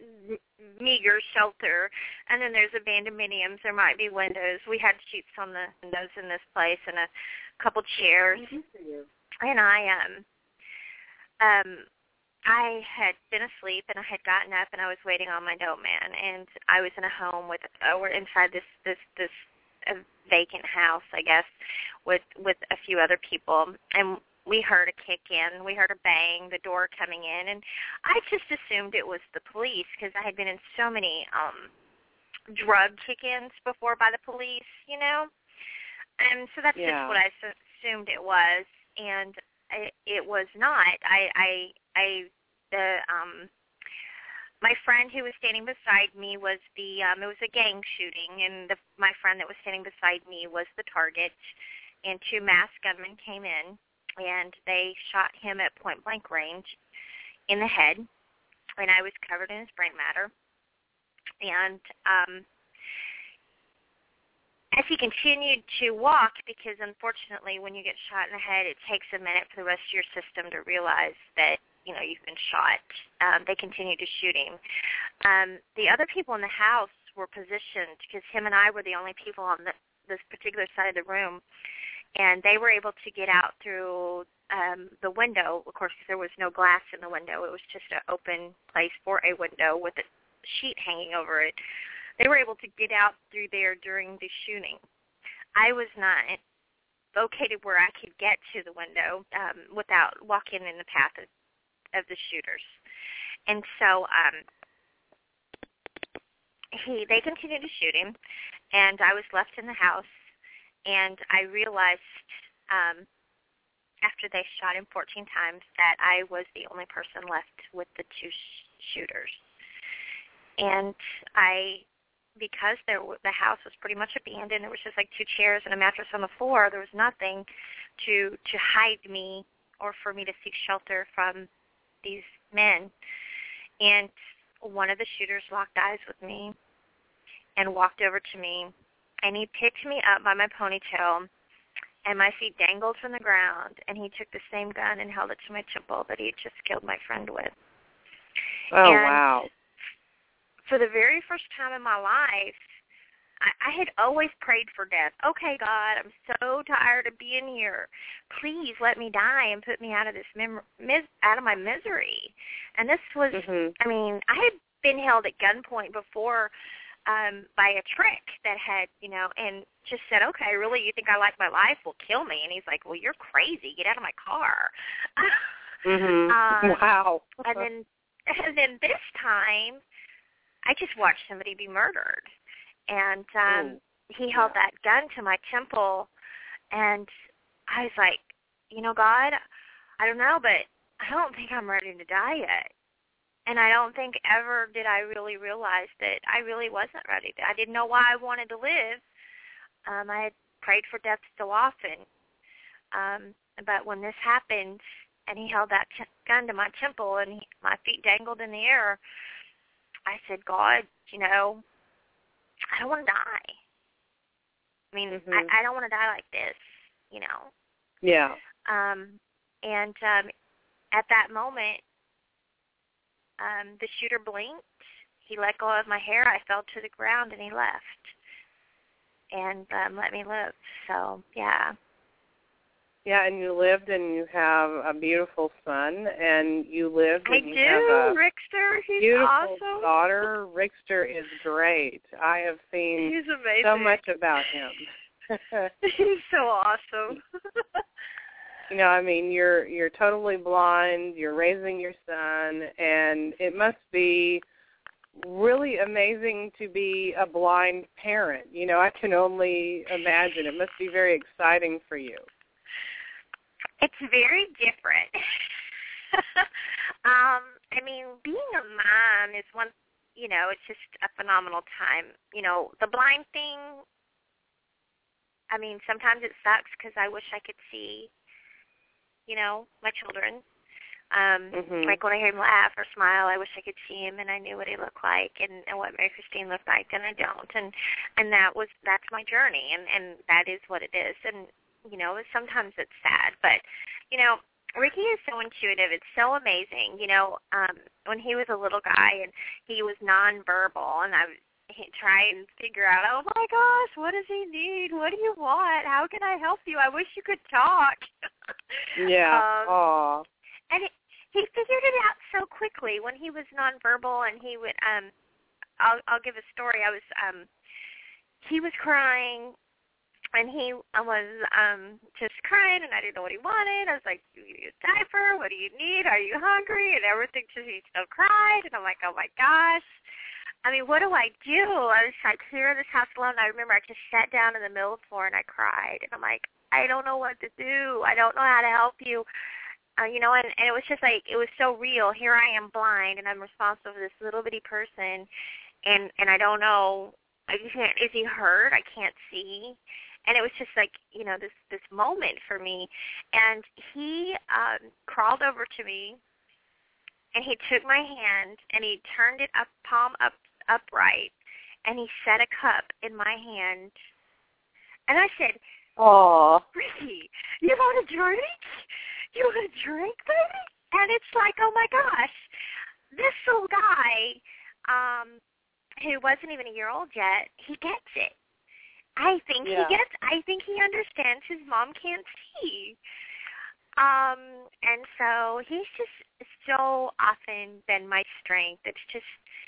meager shelter. And then there's abandonmeniums. There might be windows. We had sheets on the windows in this place and a couple chairs. Mm-hmm. And I um um I had been asleep, and I had gotten up, and I was waiting on my dope man. And I was in a home with uh, we're inside this this this uh, vacant house, I guess, with with a few other people. And we heard a kick in. We heard a bang, the door coming in, and I just assumed it was the police, because I had been in so many um, drug kick-ins before by the police, you know. And so that's yeah. just what I assumed it was, and it, it was not. I, I, I, the um, my friend who was standing beside me was the. Um, it was a gang shooting, and the, my friend that was standing beside me was the target, and two masked gunmen came in. And they shot him at point-blank range in the head, and I was covered in his brain matter. And um, as he continued to walk, because unfortunately when you get shot in the head, it takes a minute for the rest of your system to realize that, you know, you've been shot. Um, they continued to shoot him. Um, the other people in the house were positioned, because him and I were the only people on the, this particular side of the room. And they were able to get out through um, the window. Of course, there was no glass in the window. It was just an open place for a window with a sheet hanging over it. They were able to get out through there during the shooting. I was not located where I could get to the window um, without walking in the path of, of the shooters. And so um, he they continued to shoot him, and I was left in the house, and I realized um, after they shot him fourteen times that I was the only person left with the two sh- shooters. And I, because there w- the house was pretty much abandoned, there was just like two chairs and a mattress on the floor, there was nothing to to hide me or for me to seek shelter from these men. And one of the shooters locked eyes with me and walked over to me, and he picked me up by my ponytail, and my feet dangled from the ground, and he took the same gun and held it to my temple that he had just killed my friend with. Oh, and wow. For the very first time in my life, I, I had always prayed for death. Okay, God, I'm so tired of being here. Please let me die and put me out of this mem- mis- out of my misery. And this was, mm-hmm. I mean, I had been held at gunpoint before um, by a trick that had, you know, and just said, okay, really, you think I like my life? Well, kill me. And he's like, well, you're crazy. Get out of my car. mm-hmm. um, wow. and then, and then this time, I just watched somebody be murdered. And um, Ooh. he held yeah. that gun to my temple, and I was like, you know, God, I don't know, but I don't think I'm ready to die yet. And I don't think ever did I really realize that I really wasn't ready. I didn't know why I wanted to live. Um, I had prayed for death so often. Um, but when this happened, and he held that t- gun to my temple, and he, my feet dangled in the air, I said, God, you know, I don't want to die. I mean, mm-hmm. I, I don't want to die like this, you know. Yeah. Um, and um, at that moment, um, the shooter blinked. He let go of my hair. I fell to the ground, and he left and um, let me live. So, yeah. Yeah, and you lived, and you have a beautiful son, and you lived, and I you do, have a Rickster. He's beautiful awesome. daughter. Rickster is great. I have seen He's amazing. so much about him. He's so awesome. You know, I mean, you're you're totally blind. You're raising your son, and it must be really amazing to be a blind parent. You know, I can only imagine. It must be very exciting for you. It's very different. um, I mean, being a mom is one, you know, it's just a phenomenal time. You know, the blind thing, I mean, sometimes it sucks because I wish I could see, you know, my children. Um, mm-hmm. Like when I hear him laugh or smile, I wish I could see him and I knew what he looked like and, and what Mary Christine looked like, and I don't. And and that was that's my journey, and, and that is what it is. And you know, sometimes it's sad, but, you know, Ricky is so intuitive. It's so amazing. You know, um, when he was a little guy and he was nonverbal, and I would try and figure out, oh, my gosh, what does he need? What do you want? How can I help you? I wish you could talk. Yeah. um, Aw. And it, he figured it out so quickly when he was nonverbal, and he would, um, I'll, I'll give a story. I was, um, he was crying. And he was um, just crying, and I didn't know what he wanted. I was like, do you need a diaper? What do you need? Are you hungry? And everything, just he still cried. And I'm like, oh, my gosh. I mean, what do I do? I was like, here in this house alone. I remember I just sat down in the middle of the floor, and I cried. And I'm like, I don't know what to do. I don't know how to help you. Uh, you know, and, and it was just like, it was so real. Here I am blind, and I'm responsible for this little bitty person, and, and I don't know. I can't, is he hurt? I can't see. And it was just like, you know, this, this moment for me. And he um, crawled over to me, and he took my hand, and he turned it up, palm up, upright, and he set a cup in my hand. And I said, "Aw, Ricky, you want a drink? You want a drink, baby?" And it's like, oh, my gosh, this little guy um, who wasn't even a year old yet, he gets it. I think yeah. he gets, I think he understands his mom can't see. Um, and so he's just so often been my strength. It's just,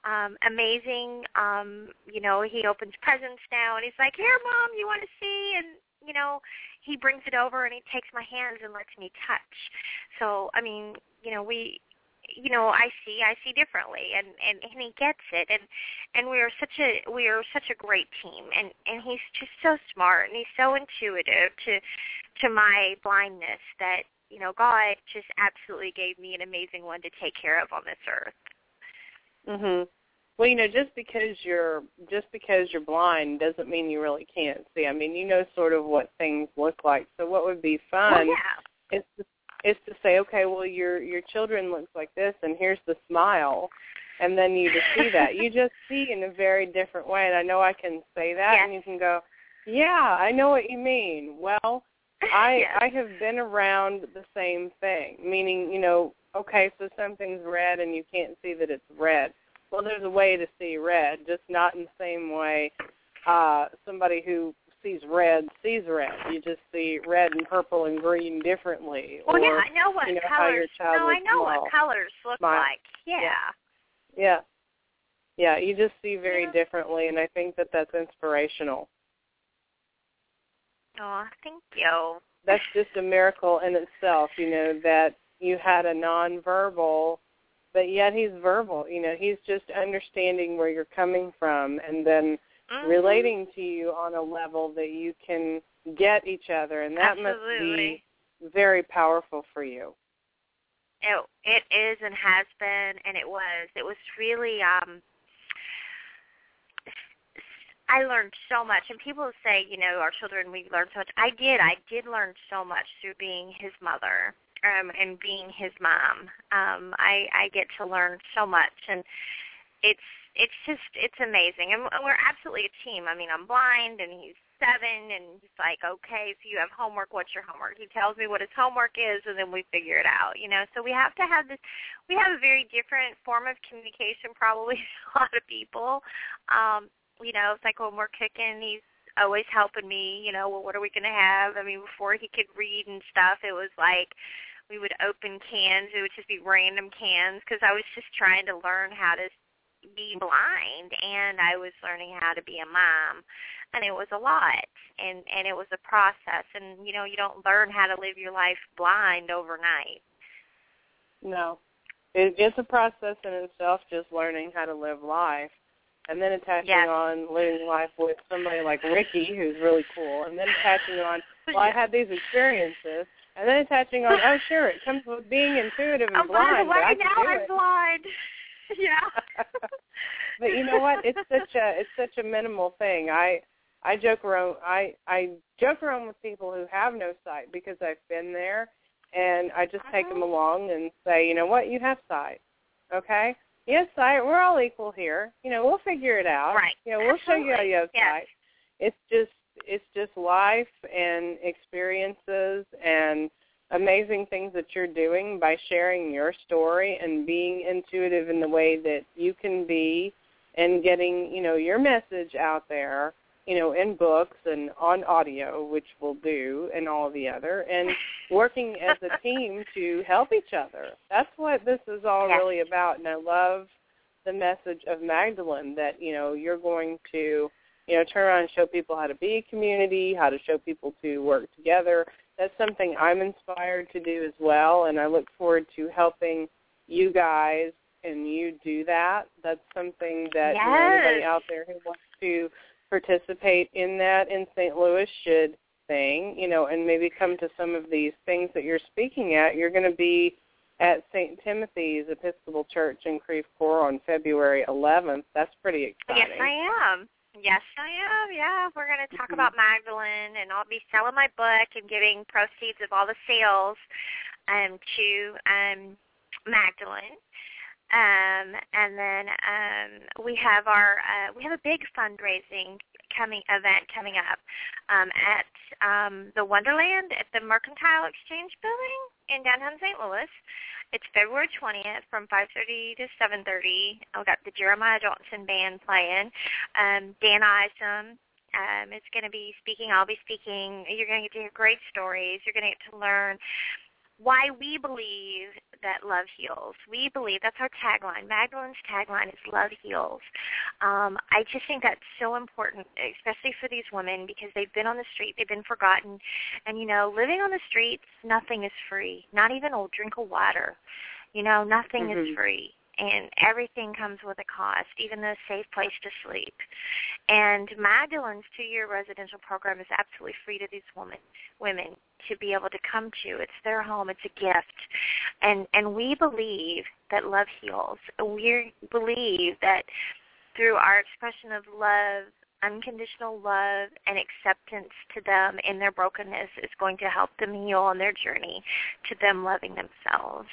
um, amazing. Um, you know, he opens presents now, and he's like, "Here, Mom, you want to see?" And you know, he brings it over and he takes my hands and lets me touch. So, I mean, you know, we, you know, I see, I see differently, and, and, and he gets it, and and we are such a we are such a great team, and, and he's just so smart, and he's so intuitive to to my blindness that, you know, God just absolutely gave me an amazing one to take care of on this earth. Mhm. Well, you know, just because you're just because you're blind doesn't mean you really can't see. I mean, you know sort of what things look like. So what would be fun well, yeah. is to, is to say, okay, well, your your children looks like this, and here's the smile, and then you just see that. You just see in a very different way. And I know I can say that, yes. and you can go, yeah, I know what you mean. Well, I yes. I have been around the same thing, meaning, you know, okay, so something's red, and you can't see that it's red. Well, there's a way to see red, just not in the same way uh, somebody who sees red sees red. You just see red and purple and green differently. Well, or, yeah, I know what you know, colors. How your child no, I know smile. what colors look Smile. like. Yeah. yeah, yeah, yeah. You just see very yeah. differently, and I think that that's inspirational. Oh, thank you. That's just a miracle in itself. You know that you had a nonverbal. But yet he's verbal. You know, he's just understanding where you're coming from and then mm-hmm. relating to you on a level that you can get each other, and that Absolutely. must be very powerful for you. It, it is and has been, and it was. It was really, um, I learned so much. And people say, you know, our children, we learn so much. I did. I did learn so much through being his mother. Um, and being his mom, um, I, I get to learn so much, and it's it's just it's amazing. And we're absolutely a team. I mean, I'm blind, and he's seven, and he's like, okay, so you have homework. What's your homework? He tells me what his homework is, and then we figure it out. You know, so we have to have this. We have a very different form of communication, probably with a lot of people. Um, you know, it's like when we're cooking, he's always helping me. You know, well, what are we going to have? I mean, before he could read and stuff, it was like. We would open cans. It would just be random cans because I was just trying to learn how to be blind, and I was learning how to be a mom, and it was a lot, and, and it was a process. And, you know, you don't learn how to live your life blind overnight. No. It, it's a process in itself, just learning how to live life, and then attaching yes. on living life with somebody like Ricky, who's really cool, and then attaching on, well, I had these experiences. And then attaching on, oh, sure, it comes with being intuitive and oh, blind. By the way, but I can now do I'm it. blind. Yeah. But you know what? It's such a it's such a minimal thing. I I joke around I I joke around with people who have no sight because I've been there, and I just take them along and say, you know what, you have sight, okay? You have sight. We're all equal here. You know, we'll figure it out. Right. You know, we'll Absolutely. show you how you have yes. sight. It's just. It's just life and experiences and amazing things that you're doing by sharing your story and being intuitive in the way that you can be and getting, you know, your message out there, you know, in books and on audio, which we'll do, and all the other, and working as a team to help each other. That's what this is all yes. really about, and I love the message of Magdalene that, you know, you're going to You know, turn around and show people how to be a community, how to show people to work together. That's something I'm inspired to do as well, and I look forward to helping you guys and you do that. That's something that yes. you know, anybody out there who wants to participate in that in Saint Louis should thing, you know, and maybe come to some of these things that you're speaking at. You're going to be at Saint Timothy's Episcopal Church in Creve Coeur on February eleventh. That's pretty exciting. Yes, I am. Yes, I am. Yeah, we're going to talk mm-hmm. about Magdalene, and I'll be selling my book and giving proceeds of all the sales um, to um, Magdalene. Um, and then um, we have our uh, we have a big fundraising coming event coming up um, at um, the Wonderland at the Mercantile Exchange Building in downtown Saint Louis. It's February twentieth from five thirty to seven thirty. I've got the Jeremiah Johnson Band playing. Um, Dan Isom um, is going to be speaking. I'll be speaking. You're going to get to hear great stories. You're going to get to learn why we believe that love heals. We believe, that's our tagline. Magdalene's tagline is love heals. Um, I just think that's so important, especially for these women, because they've been on the street, they've been forgotten. And, you know, living on the streets, nothing is free, not even a drink of water. You know, nothing mm-hmm. is free. And everything comes with a cost, even a safe place to sleep. And Magdalene's two-year residential program is absolutely free to these women, women to be able to come to. It's their home. It's a gift. And and we believe that love heals. We believe that through our expression of love, unconditional love and acceptance to them in their brokenness is going to help them heal on their journey to them loving themselves.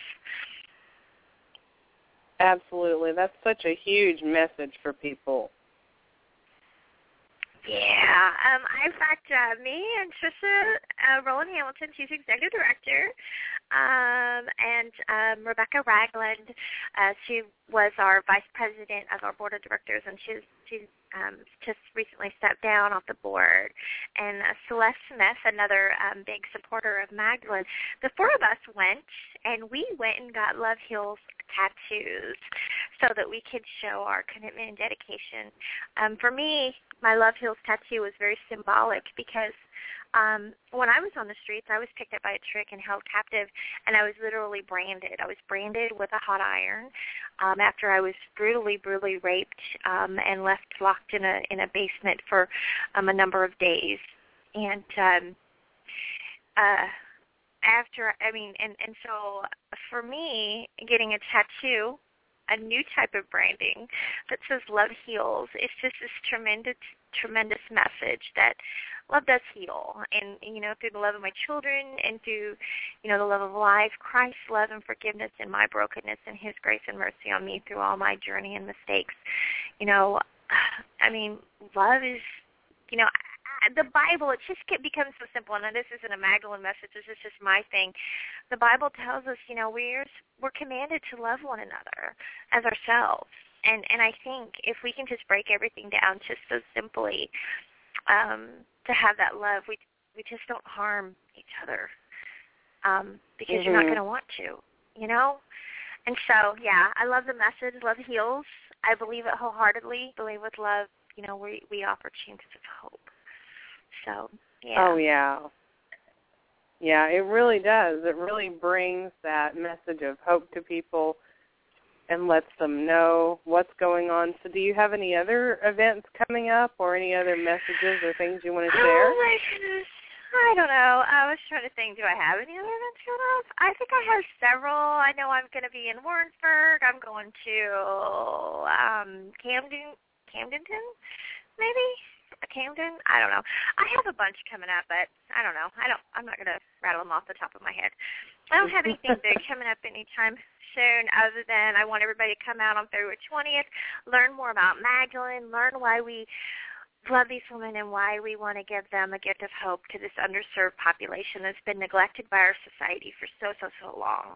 Absolutely. That's such a huge message for people. Yeah. Um, in fact, uh, me and Trisha uh, Rowland Hamilton, she's executive director, um, and um, Rebecca Ragland, uh, she was our vice president of our board of directors, and she's she's um, just recently stepped down off the board. And uh, Celeste Smith, another um, big supporter of Magdalene. The four of us went, and we went and got Love Heals tattoos so that we could show our commitment and dedication. Um, for me, my Love Heals tattoo was very symbolic because um, when I was on the streets, I was picked up by a trick and held captive, and I was literally branded. I was branded with a hot iron um, after I was brutally, brutally raped um, and left locked in a in a basement for um, a number of days. And um, uh, after, I mean, and, and so for me, getting a tattoo, a new type of branding that says love heals, it's just this tremendous, tremendous message that love does heal. And, you know, through the love of my children and through, you know, the love of life, Christ's love and forgiveness in my brokenness and his grace and mercy on me through all my journey and mistakes. You know, I mean, love is, you know, the Bible, it just becomes so simple. And this isn't a Magdalene message. This is just my thing. The Bible tells us, you know, we're we're commanded to love one another as ourselves. And and I think if we can just break everything down just so simply um, to have that love, we we just don't harm each other um, because mm-hmm. you're not going to want to, you know. And so, yeah, I love the message. Love heals. I believe it wholeheartedly. Believe with love, you know, we we offer chances of hope. So, yeah. Oh, yeah. Yeah, it really does. It really brings that message of hope to people and lets them know what's going on. So do you have any other events coming up or any other messages or things you want to share? Oh, my goodness. I don't know. I was trying to think, do I have any other events coming up? I think I have several. I know I'm going to be in Warrensburg. I'm going to um, Camden, Camdenton, maybe? Camden? I don't know. I have a bunch coming up, but I don't know. I don't. I'm not going to rattle them off the top of my head. I don't have anything big coming up anytime soon other than I want everybody to come out on February twentieth, learn more about Magdalene, learn why we love these women and why we want to give them a gift of hope to this underserved population that's been neglected by our society for so, so, so long.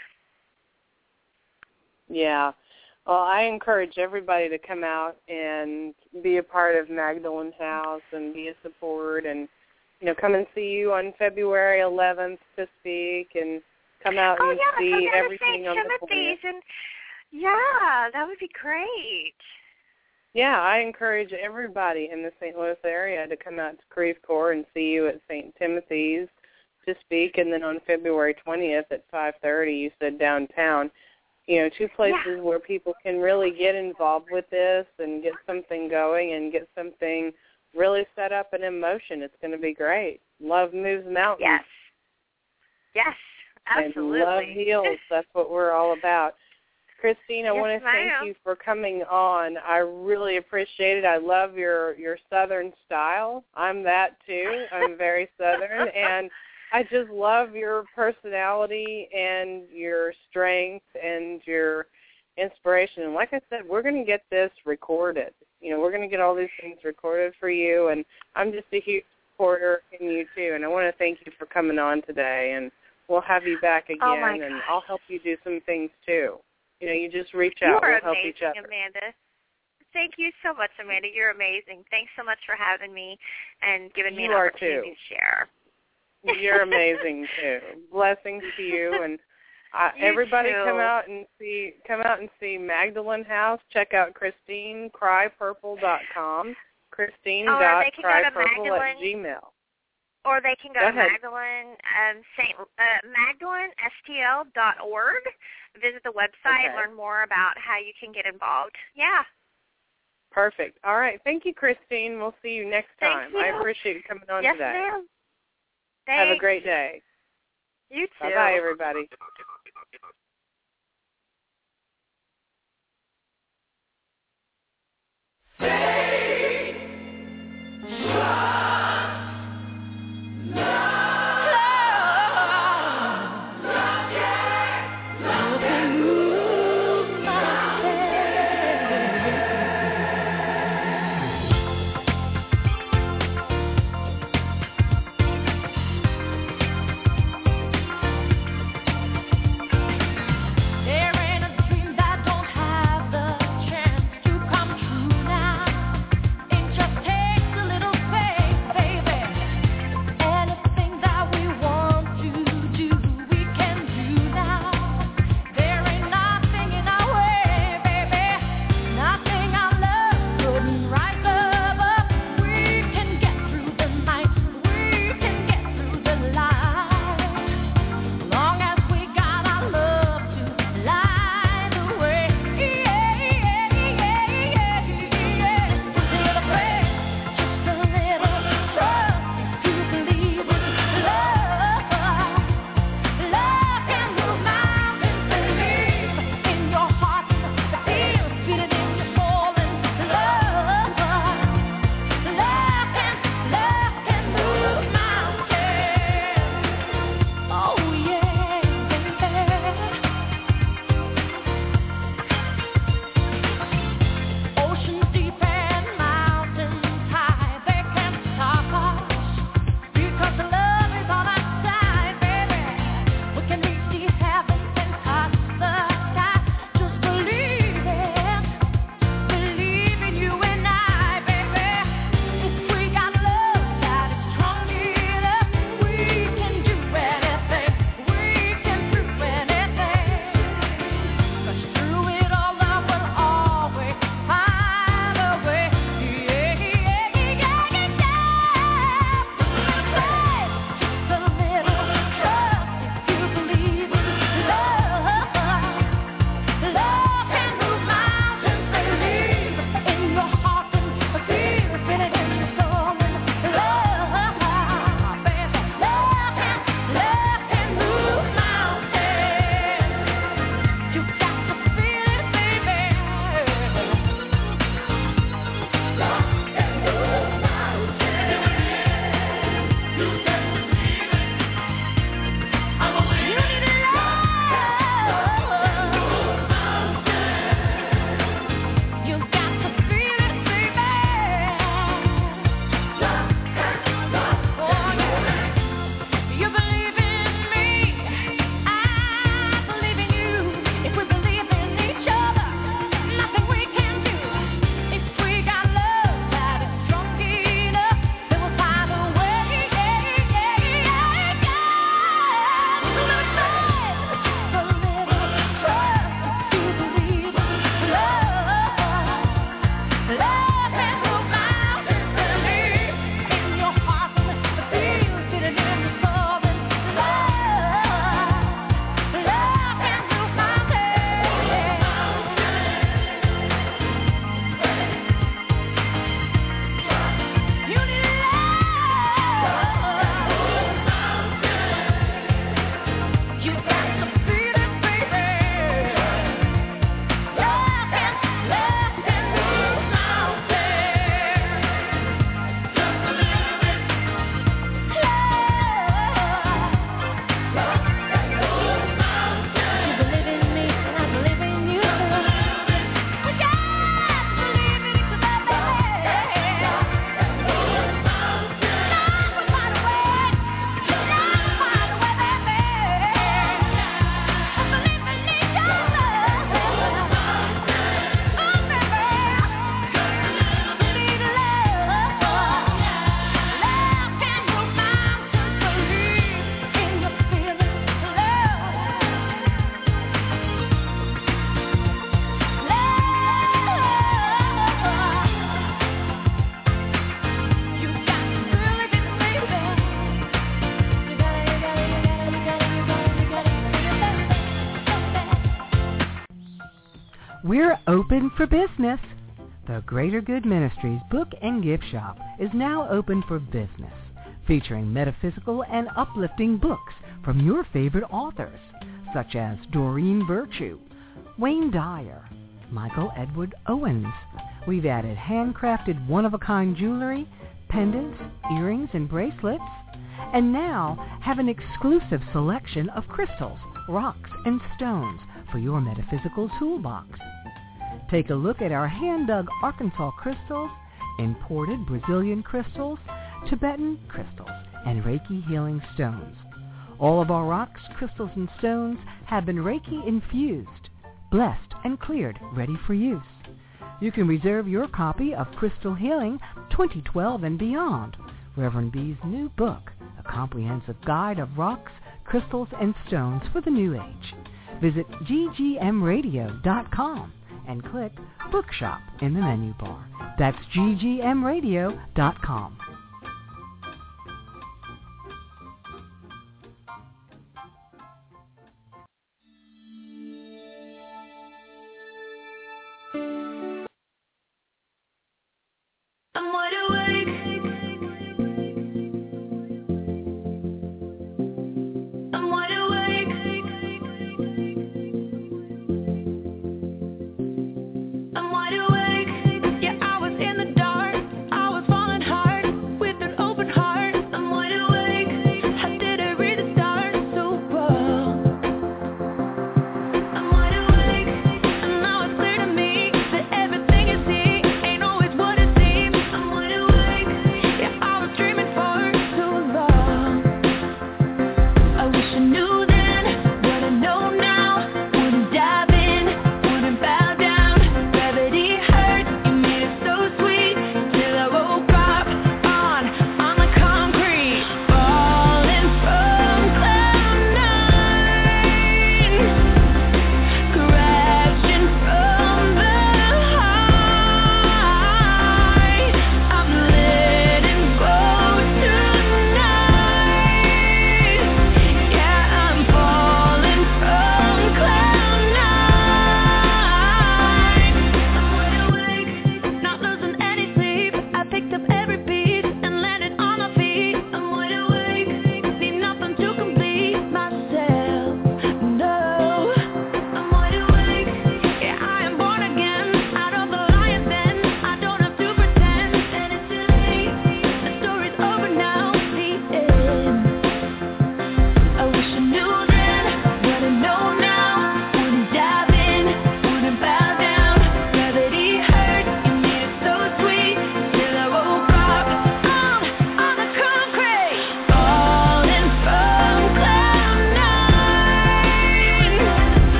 Yeah. Well, I encourage everybody to come out and be a part of Magdalene House and be a support and, you know, come and see you on February eleventh to speak and come out oh, and yeah, see everything Saint on Timothy's the twentieth. And yeah, that would be great. Yeah, I encourage everybody in the Saint Louis area to come out to Creve Coeur and see you at Saint Timothy's to speak, and then on February twentieth at five thirty, you said downtown. You know, two places yeah. where people can really get involved with this and get something going and get something really set up and in motion. It's going to be great. Love moves mountains. Yes. Yes, absolutely. And love heals. That's what we're all about. Christine, I yes, want to ma'am. thank you for coming on. I really appreciate it. I love your, your Southern style. I'm that, too. I'm very Southern, and I just love your personality and your strength and your inspiration. And like I said, we're going to get this recorded. You know, we're going to get all these things recorded for you, and I'm just a huge supporter in you, too. And I want to thank you for coming on today, and we'll have you back again, oh and I'll help you do some things, too. You know, you just reach out. You're we'll amazing, help each other. Amanda. Thank you so much, Amanda. You're amazing. Thanks so much for having me and giving me you an opportunity too. to share. You're amazing too. Blessings to you, and uh, You everybody too. come out and see come out and see Magdalene House. Check out Christine Cry Purple dot com. Christine Or dot they can go Cry to Purple at Magdalene. Gmail. Or they can go, Go to ahead. Magdalene, um, Saint, uh, Magdalene S T L dot org. Visit the website, Okay. learn more about how you can get involved. Yeah. Perfect. All right. Thank you, Christine. We'll see you next Thank time. you. I appreciate you coming on yes, today. ma'am. Have a Thanks. great day. You too. Bye-bye, everybody. There ain't a dream that don't have the chance to come true now. It just takes a little faith. We're open for business. The Greater Good Ministries Book and Gift Shop is now open for business, featuring metaphysical and uplifting books from your favorite authors, such as Doreen Virtue, Wayne Dyer, Michael Edward Owens. We've added handcrafted one-of-a-kind jewelry, pendants, earrings, and bracelets, and now have an exclusive selection of crystals, rocks, and stones for your metaphysical toolbox. Take a look at our hand-dug Arkansas crystals, imported Brazilian crystals, Tibetan crystals, and Reiki healing stones. All of our rocks, crystals, and stones have been Reiki infused, blessed, and cleared, ready for use. You can reserve your copy of Crystal Healing twenty twelve and Beyond, Reverend B's new book, a comprehensive guide of rocks, crystals, and stones for the new age. Visit g g m radio dot com and click Bookshop in the menu bar. That's g g m radio dot com.